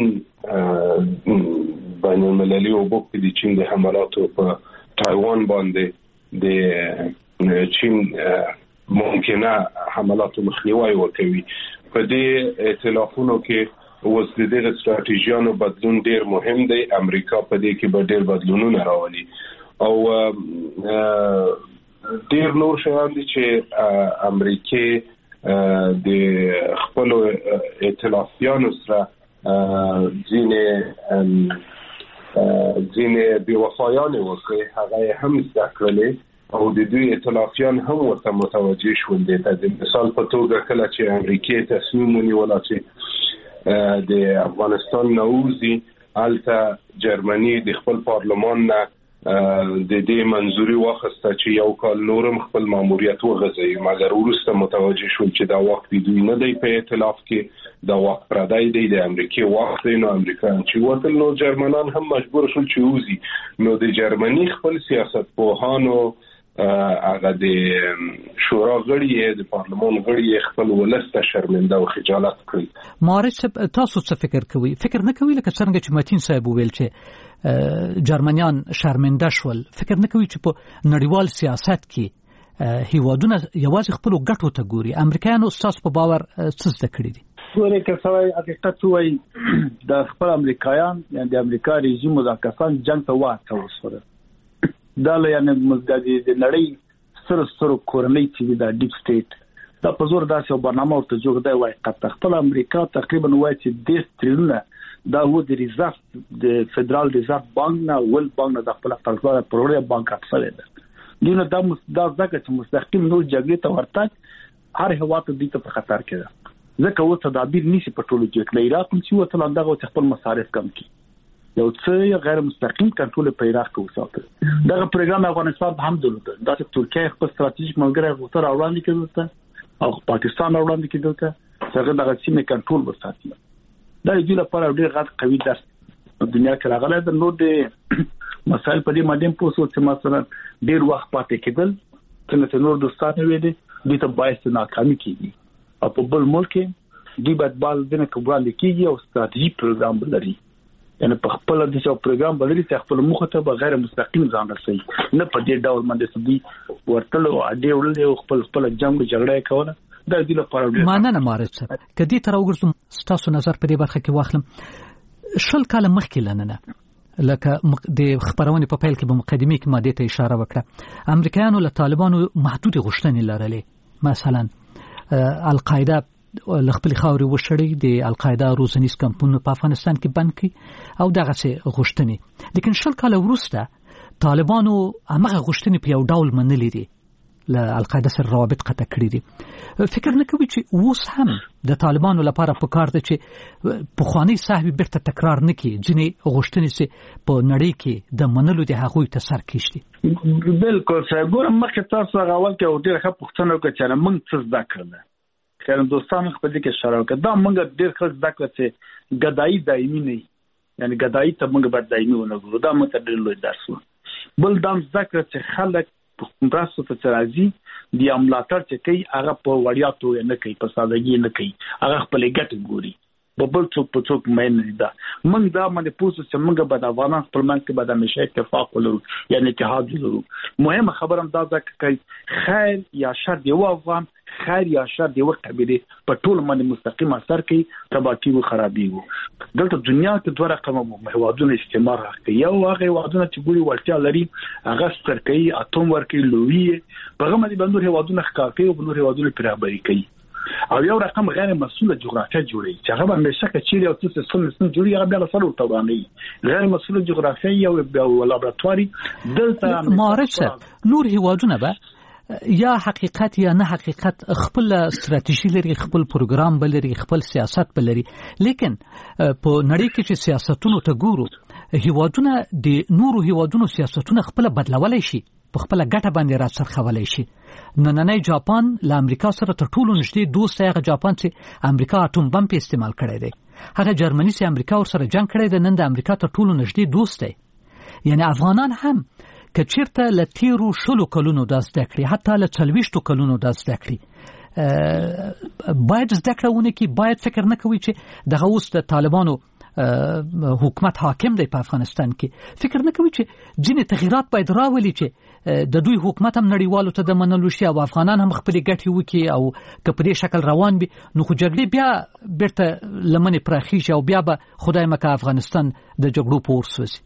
بین المللي او بوک د چین د حملاتو په تایوان باندې د چین ممکنه حملاتو مخنیوي وکوي. په دې ائتلافونو کې اوس د دې ستراتیژیانو بدلون ډیر مهم دی. امریکا په دې کې به ډیر بدلونونه راولي او ډیر نور شیان دي چې امریکا د خپل ائتلافیانو سره ځینې بی‌وفایانه وکړي، هغه هم زده کړلې او د دوی ائتلافیان هم ورته متوجه شول. د مثال په توګه کله چې امریکا تصمیم ونیول چې د افغانستان نوځي، الته جرمني د خپل پارلمان نه د دې منځوري واخسته چې یو کال نورم خپل ماموریت وغځي، مګر وروسته متوجه شول چې دا وخت دوی نه دی په ائتلاف کې، دا وخت پردای دی د امریکا وخت دی. نو امریکایان چې وتل نو جرمنان هم مجبور شول چې وځي. نو د جرمني خپل سیاستپوهانو هغه د شورا غړي د پارلمان غړي خپل ولسته شرمنده او خجالت کړی. معارض تاسو څه فکر کوئ؟ فکر نه کوئ لکه څنګه چې متین صاحب ویل چې جرمنیان شرمنده شول؟ فکر نه کوئ چې په نړیوال سیاست کې هیوادونه یوازې خپل ګټو ته ګوري؟ امریکایانو تاسو په باور څه زده کړی دي؟ ورې که سوي حقیقت وایي د خپل امریکایان یعنی د امریکا رژیم او د کسان جنگ ته واته وسره دا یعنی مزګدي د نړۍ سره کورنۍ چې د ډیپ سټیټ دا په زور داسې برنامه ورته جوړ دی. وایي خپل امریکا تقریبا وایي چې 10 تریلیون دا و د ریزرف د فدرال ریزرف بانک نه ول بانک نه د خپل خپل پروګرام بانک اټفله ده. دینه دا ځکه چې مستقیم نور جګړې ته ورته هر هوا ته د په خطر کې ده. ځکه و تدابیر نشي په ټولو کې کله عراق چې و ته لاندغه خپل مصارف کم کی یو څه غیر مستقیم کنټرول په عراق کې وساتل. دغه پروګرام افغانستان هم درلوده. دا چې ترکیه خپل ستراتیژیک ملګری غوښتل وړاندې کړل او پاکستان وړاندې کړل څنګه دغه سیمه کنټرول وساتي. دا یو لپاره ډېر غټ قوي درس دنیا کې راغلی. د نور د مسایل په دې باندې پوسو چې مثلا ډېر وخت پاتې کېدل څنګه نور دوستانه وې دي د ته باعث ناکامي کیږي او په بل ملک کې دی باید بال دنه کوبران کیږي او ستراتیژیک پروګرام لري. یعنی په خپل د څو پروګرام بدلی چې خپل مخ ته به غیر مستقیم ځان رسي نه په دې ډول باندې سدي ورتل او اډې ورل خپل جنگ جګړه کوله د دې لپاره مننه مارچ صاحب کدي تر وګورم ستاسو نظر په دې برخه کې واخلم شل کال مخکې لننه لکه د خبرونه په پیل کې په مقدمه کې ماده ته اشاره وکړه امریکایانو له طالبانو محدود غوښتنې لرلې مثلا القاعده لخپل خاوري وشړي د القاعده روزنیز کمپونه په افغانستان کې بند کړي او دغه څه غوښتنې لیکن شل کال وروسته طالبانو هغه غوښتنې په یو ډول منلې دي له القاعده سره روابط قطع کړی دي فکر نه کوي چې اوس هم د طالبانو لپاره پکار دي چې په خواني صاحب بیرته تکرار نه کړي ځینې غوښتنې چې په نړۍ کې د منلو د هغوی ته سر کېشتي بالکل صاحب ګورم مخکې تاسو غواړئ چې ډېر ښه پوښتنه وکړئ چې موږ څه زده کړل خیر دوستانو خپل کې اشاره وکړه دا موږ ډېر ښه زده کړل چې ګدایي دایمي نه یعنی ګدایي ته موږ باید دایمي ونه ګورو دا موږ ته ډېر لوی درس و بل دا زده کړل چې خلک مرستو ته راځي د املاتر چې کوي هغه په وړیا توګه نه کوي په سادهګي نه کوي هغه خپل ګټه ګوري بل څوک په څوک مې نه دا موږ دا باندې پوسو چې موږ به د افغانان خپل منځ کې به د همیشه اتفاق ولرو یعنی اتحاد ولرو مهمه خبره هم دا ده چې خیر یا شر دی او افغان خیر یا شر دی ورته به په ټول باندې مستقیم اثر کوي تباکی او خرابي وو دلته دنیا کې دوه رقم هیوادونه استعمار کوي یو هغه هیوادونه چې ګوري ورتیا لري هغه ستر کوي اتوم ورکوي لوی په هغه باندې بندور هیوادونه ښکار کوي او بنور هیوادونه پرابري کوي او یو رقم غیر مسؤله جغرافیه جوړي چې هغه باندې شکه چیرې او څه څه جوړي هغه بیا سره ورته غیر مسؤله جغرافیه او لابراتواري دلته معرفت نور هیوادونه به یا حقیقت یا نه حقیقت خپل استراتیژي لري خپل پروګرام بلري خپل سیاست بلري لیکن په نړۍ کې چې سیاستونو ته ګورو هیوادونه د نورو هیوادونو سیاستونه خپل بدلولای شي په خپل ګټه باندې را څرخولای شي نننۍ جاپان له امریکا سره تر ټولو نږدې دوست هغه جاپان چې امریکا اټوم بم په استعمال کړی دی هغه جرمني چې امریکا ور سره جنگ کړی دی نن د امریکا تر ټولو نږدې دوست دی یعنی افغانان هم کچیرته لتیرو شلو کلونو د زده کړې حتی له 40 کلونو د زده کړې باید زده کړونه کې باید فکر نه کوي چې دغه اوس د طالبانو حکومت حاکم دی په افغانستان کې فکر نه کوي چې ځینې تغیرات باید راولي چې د دوی حکومت هم نړیوالو ته د منلو شي او افغانان هم خپل ګټې وکړي او که په دې شکل روان وي نو خو جګړې بیا بیرته لمنې پراخیږي او بیا به خدای مکه افغانستان د جګړو په اور سوځي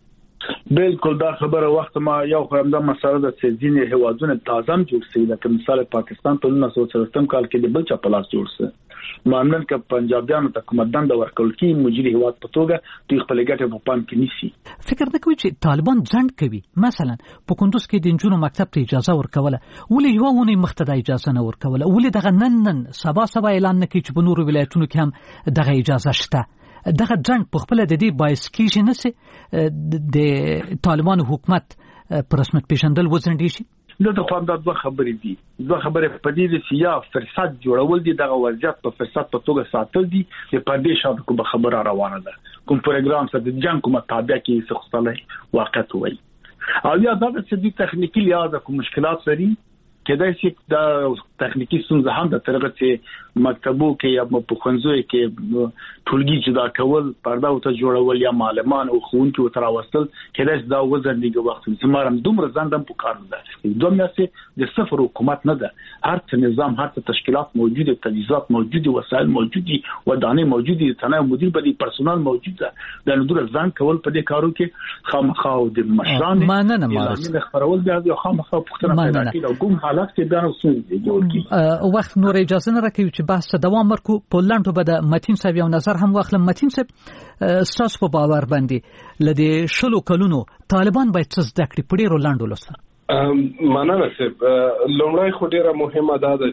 بالکل دا خبره وخت ما یو خرمده مسله د سیزینې هیوادونه تازم جوړ شي لکه مثال پاکستان په 1970 کال کې د بل چا پلاس جوړ شو معمولا ک پنجابیانو ته کومدان د ورکول کی مجری هیواد په توګه دوی خپل ګټه په پام کې نیسي فکر نه کوي چې طالبان ځند کوي مثلا په کندوز کې د جنونو مکتب ته اجازه ورکوله ولې یو ونه مختدا اجازه نه ورکوله ولې دغه نن سبا اعلان نه کوي چې په نورو ولایتونو کې هم دغه اجازه شته دغه ځند په خپل د دې باعث کیږي نه سي د طالبانو حکومت پر رسمیت پیژندل وزندي شي دغه خو د دوه خبرې دي دوه خبرې په دې چې یا فرصت جوړول دي دغه وضعیت په فرصت په توګه ساتل دي چې په دې شاته کوم خبره روانه ده کوم پروګرام سره د جنگ کومه تابع کې څه خپل واقعیت وي او یا دا چې د تخنیکی لحاظه کوم مشکلات لري کله چې د تخنیکی څنګه هم د طریقې چې مکتبو کې یا په خنزوي کې ټولګي جدا کول پردا او ته جوړول یا معلمان او خوونکي او تراوستل کله چې دا وزن دیګه وخت زمارم دومره ځندم په کار ده دومره چې د صفر حکومت نه ده هر څه نظام هر څه تشکیلات موجوده تجهیزات موجوده وسایل موجودي ودانې موجوده تنه مدیر بدی پرسونل موجوده د نور ځان کول په دې کارو کې خامخاو د مشران ماننه مارس خبرول بیا خامخاو پختنه پیدا کړي او کوم حالات کې بیان وسو جوړ کی وخت نور اجازه نه راکوي چې بحث دوام ورکو په لاندو به د متین صاحب یو نظر هم واخلم متین صاحب ستاسو په باور باندې لدی شلو کلونو طالبان باید څه زده کړي په ډیرو لاندو لسه مننه صاحب لومړی خو ډیره مهمه ده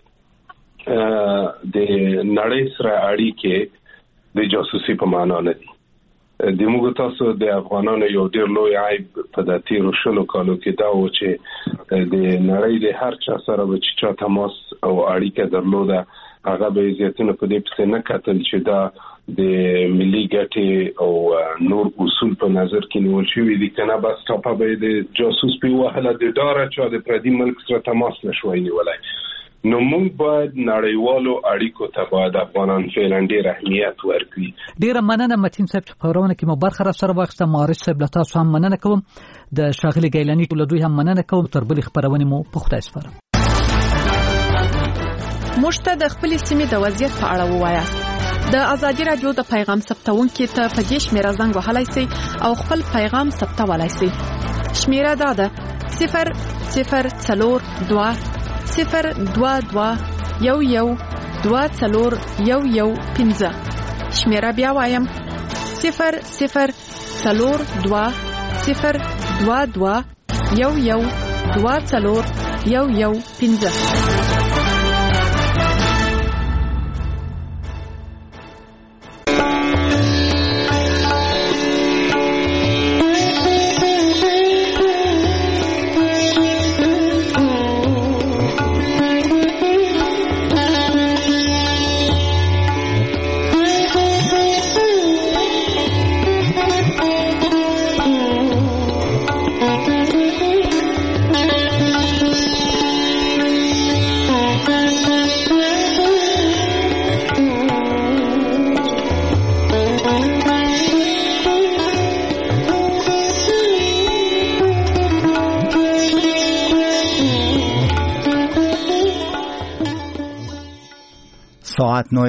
چې د نړۍ سره اړیکې د جاسوسي په معنا نه دي د موږ تاسو د افغانانو یو ډیر لوی عیب په د تیرو شلو کالو کې دا و چې د نړۍ د هر چا سره به چې چا تماس او اړیکه درلوده هغه به عزتونه په دې پسې نه کتل چې دا د ملي ګټې او نور اصول په نظر کې نیول شوي دي کنه بس ټاپه به د جاسوس په وهله د داره چې د پردي ملک سره تماس نشوي نیولای نو موږ باید نړیوالو اړیکو ته باید افغانان فعلا ډیر اهمیت ورکړي. ډیره مننه متین صاحب چې خبرونه کې مو برخه را سره واخیسته. معارض صاحب له تاسو هم مننه کوم. د شاغلي ګیلاني له دوی هم مننه کوم. تر بلې خبرونه مو په خدای سپارم. موږ ته د خپل سیمې د وضعیت په اړه ووایاست. د ازادي رادیو د پیغام ثبتونکو ته په دې شمیره زنګ وهلای شئ او خپل پیغام ثبتولای شئ. شمیره دا ده 00422 02211241115. شمیره بیا وایم 0042211241115. ساعت 9